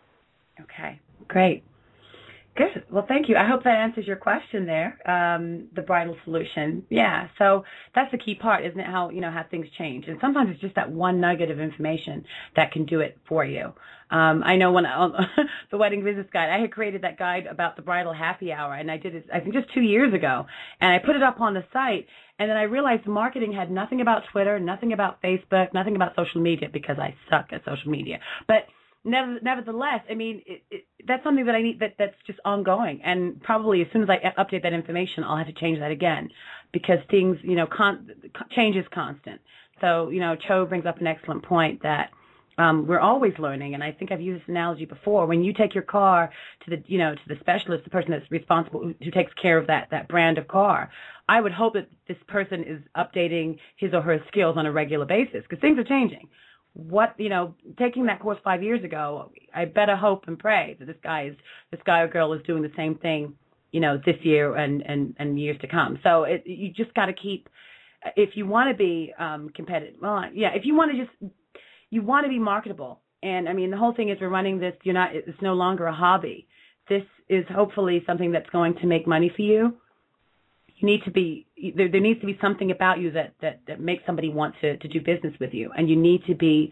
Okay, great. Good. Well, thank you. I hope that answers your question there, um, the bridal solution. Yeah, so that's the key part, isn't it, how, you know, how things change. And sometimes it's just that one nugget of information that can do it for you. Um, I know when I, the Wedding Business Guide, I had created that guide about the bridal happy hour, and I did it, I think, just two years ago. And I put it up on the site, and then I realized the marketing had nothing about Twitter, nothing about Facebook, nothing about social media, because I suck at social media. But nevertheless, I mean, it, it, that's something that I need, that, that's just ongoing. And probably as soon as I update that information, I'll have to change that again because things, you know, con- change is constant. So, you know, Cho brings up an excellent point that um, we're always learning. And I think I've used this analogy before. When you take your car to the, you know, to the specialist, the person that's responsible, who, who takes care of that, that brand of car, I would hope that this person is updating his or her skills on a regular basis because things are changing. What, you know, taking that course five years ago, I better hope and pray that this guy is, this guy or girl is doing the same thing, you know, this year and, and, and years to come. So it, you just got to keep, if you want to be um, competitive, well, yeah, if you want to just, you want to be marketable. And I mean, the whole thing is we're running this, you're not, it's no longer a hobby. This is hopefully something that's going to make money for you. You need to be, there, there needs to be something about you that, that, that makes somebody want to, to do business with you. And you need to be,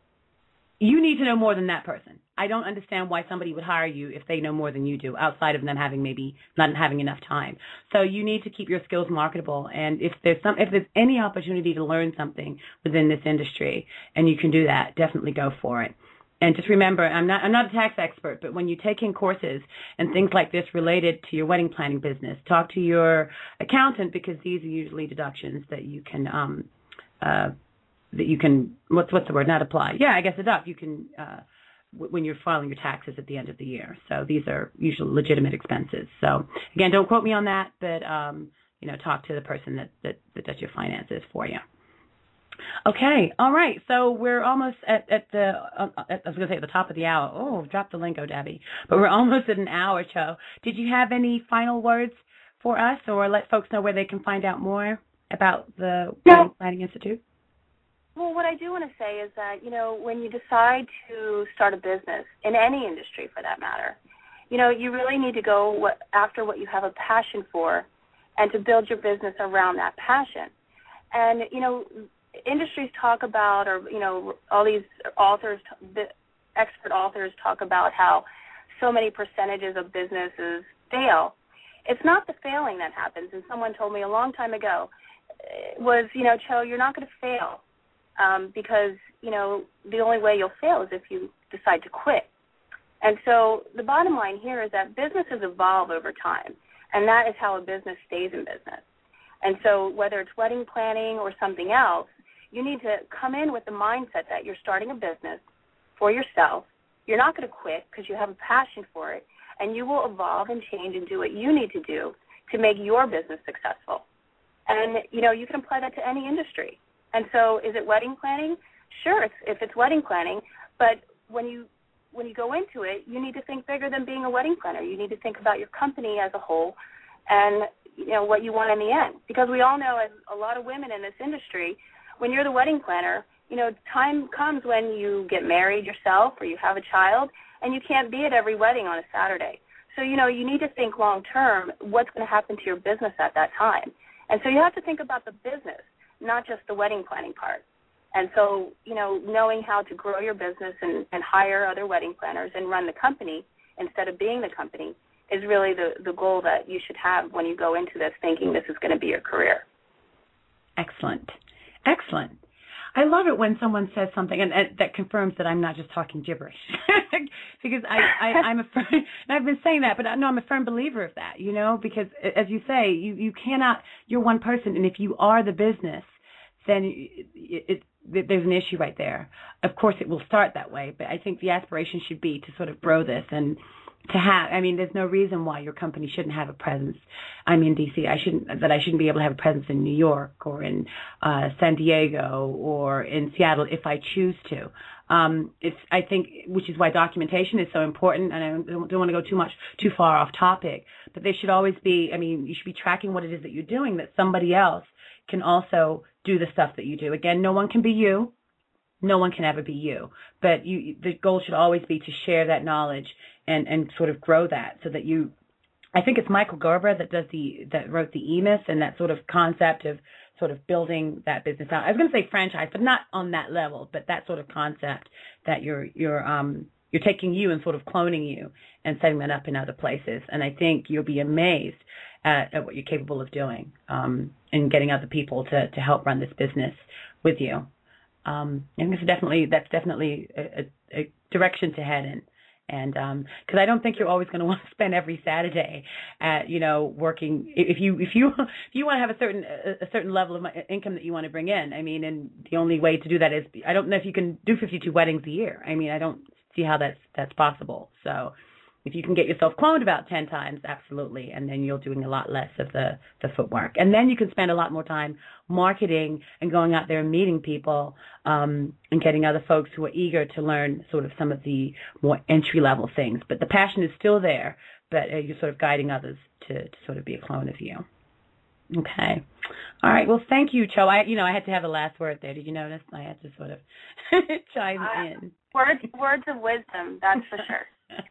you need to know more than that person. I don't understand why somebody would hire you if they know more than you do, outside of them having maybe not having enough time. So you need to keep your skills marketable. And if there's some, if there's any opportunity to learn something within this industry, and you can do that, definitely go for it. And just remember, I'm not I'm not a tax expert, but when you take in courses and things like this related to your wedding planning business, talk to your accountant because these are usually deductions that you can um uh that you can what's what's the word not apply yeah I guess deduct you can uh w- when you're filing your taxes at the end of the year. So these are usually legitimate expenses. So again, don't quote me on that, but um you know talk to the person that that, that does your finances for you. Okay, all right. So we're almost at, at the, uh, at, I was going to say at the top of the hour. Oh, drop the lingo, Debbie. But we're almost at an hour, Cho. Did you have any final words for us, or let folks know where they can find out more about the No. Wedding Planning Institute? Well, what I do want to say is that, you know, when you decide to start a business, in any industry for that matter, you know, you really need to go what, after what you have a passion for and to build your business around that passion. And, you know, industries talk about, or, you know, all these authors, the expert authors talk about how so many percentages of businesses fail. It's not the failing that happens. And someone told me a long time ago was, you know, Cho, you're not going to fail um, because, you know, the only way you'll fail is if you decide to quit. And so the bottom line here is that businesses evolve over time, and that is how a business stays in business. And so whether it's wedding planning or something else, you need to come in with the mindset that you're starting a business for yourself. You're not going to quit because you have a passion for it, and you will evolve and change and do what you need to do to make your business successful. And, you know, you can apply that to any industry. And so is it wedding planning? Sure, if, if it's wedding planning, but when you when you go into it, you need to think bigger than being a wedding planner. You need to think about your company as a whole and, you know, what you want in the end. Because we all know, as a lot of women in this industry, when you're the wedding planner, you know, time comes when you get married yourself or you have a child, and you can't be at every wedding on a Saturday. So, you know, you need to think long term, what's going to happen to your business at that time. And so you have to think about the business, not just the wedding planning part. And so, you know, knowing how to grow your business and, and hire other wedding planners and run the company instead of being the company is really the, the goal that you should have when you go into this thinking this is going to be your career. Excellent. Excellent. I love it when someone says something and, and that confirms that I'm not just talking gibberish, because I, I, I'm a firm, and I've been saying that, but no, I'm a firm believer of that, you know, because as you say, you, you cannot, you're one person, and if you are the business, then it, it, there's an issue right there. Of course, it will start that way, but I think the aspiration should be to sort of grow this and to have, I mean, there's no reason why your company shouldn't have a presence. I'm in D C. I shouldn't, that I shouldn't be able to have a presence in New York or in uh, San Diego or in Seattle if I choose to. Um, it's, I think, which is why documentation is so important, and I don't, don't want to go too much, too far off topic, but there should always be, I mean, you should be tracking what it is that you're doing, that somebody else can also do the stuff that you do. Again, no one can be you. No one can ever be you. But you, the goal should always be to share that knowledge and, and sort of grow that so that you, I think it's Michael Gerber that does the, that wrote the E M I S and that sort of concept of sort of building that business out. I was going to say franchise, but not on that level, but that sort of concept that you're, you're, um, you're taking you and sort of cloning you and setting that up in other places. And I think you'll be amazed at, at what you're capable of doing, um, and getting other people to, to help run this business with you. Um, and it's definitely, that's definitely a, a, a direction to head in. And um, because I don't think you're always going to want to spend every Saturday at, you know, working. If you if you if you want to have a certain a certain level of income that you want to bring in, I mean, and the only way to do that is, I don't know if you can do fifty-two weddings a year. I mean, I don't see how that's that's possible. So if you can get yourself cloned about ten times, absolutely, and then you're doing a lot less of the, the footwork. And then you can spend a lot more time marketing and going out there and meeting people, um, and getting other folks who are eager to learn sort of some of the more entry-level things. But the passion is still there, but uh, you're sort of guiding others to, to sort of be a clone of you. Okay. All right. Well, thank you, Cho. I, you know, I had to have the last word there. Did you notice? I had to sort of chime uh, in. Words, words of wisdom, that's for sure.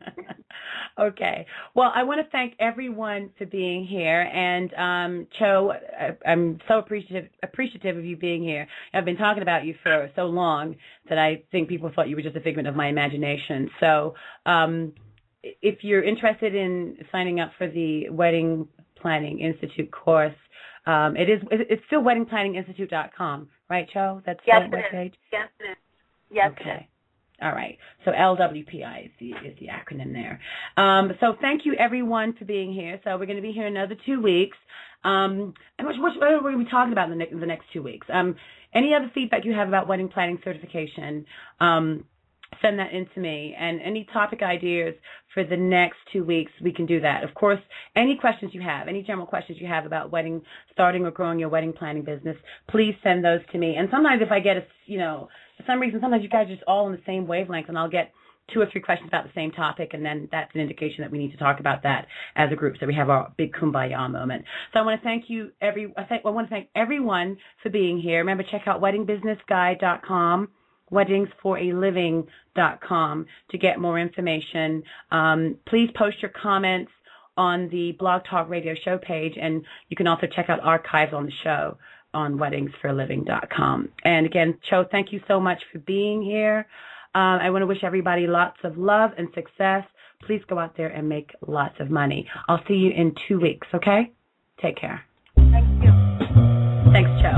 Okay. Well, I want to thank everyone for being here. And, um, Cho, I, I'm so appreciative appreciative of you being here. I've been talking about you for so long that I think people thought you were just a figment of my imagination. So um, if you're interested in signing up for the Wedding Planning Institute course, um, it is, it's still wedding planning institute dot com, right, Cho? That's yes, the it webpage? is. Yes, it is. Yes, okay. it is. All right. So L W P I is the, is the acronym there. Um, so thank you, everyone, for being here. So we're going to be here another two weeks. Um, and what, what, what are we talking about in the, next, the next two weeks? Um, any other feedback you have about wedding planning certification, um, send that in to me. And any topic ideas for the next two weeks, we can do that. Of course, any questions you have, any general questions you have about wedding, starting or growing your wedding planning business, please send those to me. And sometimes if I get a, you know, for some reason, sometimes you guys are just all on the same wavelength, and I'll get two or three questions about the same topic, and then that's an indication that we need to talk about that as a group, so we have our big kumbaya moment. So I want to thank you, every. I, thank, I want to thank everyone for being here. Remember, check out wedding business guide dot com, weddings for a living dot com to get more information. Um, please post your comments on the Blog Talk Radio show page, and you can also check out archives on the show on weddings for a living dot com. And again, Cho, thank you so much for being here. Um, I want to wish everybody lots of love and success. Please go out there and make lots of money. I'll see you in two weeks, okay? Take care. Thank you. Thanks, Cho.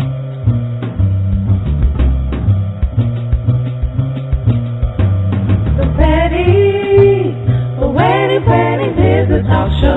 The Wedding, the Wedding Planning Business Talk Show.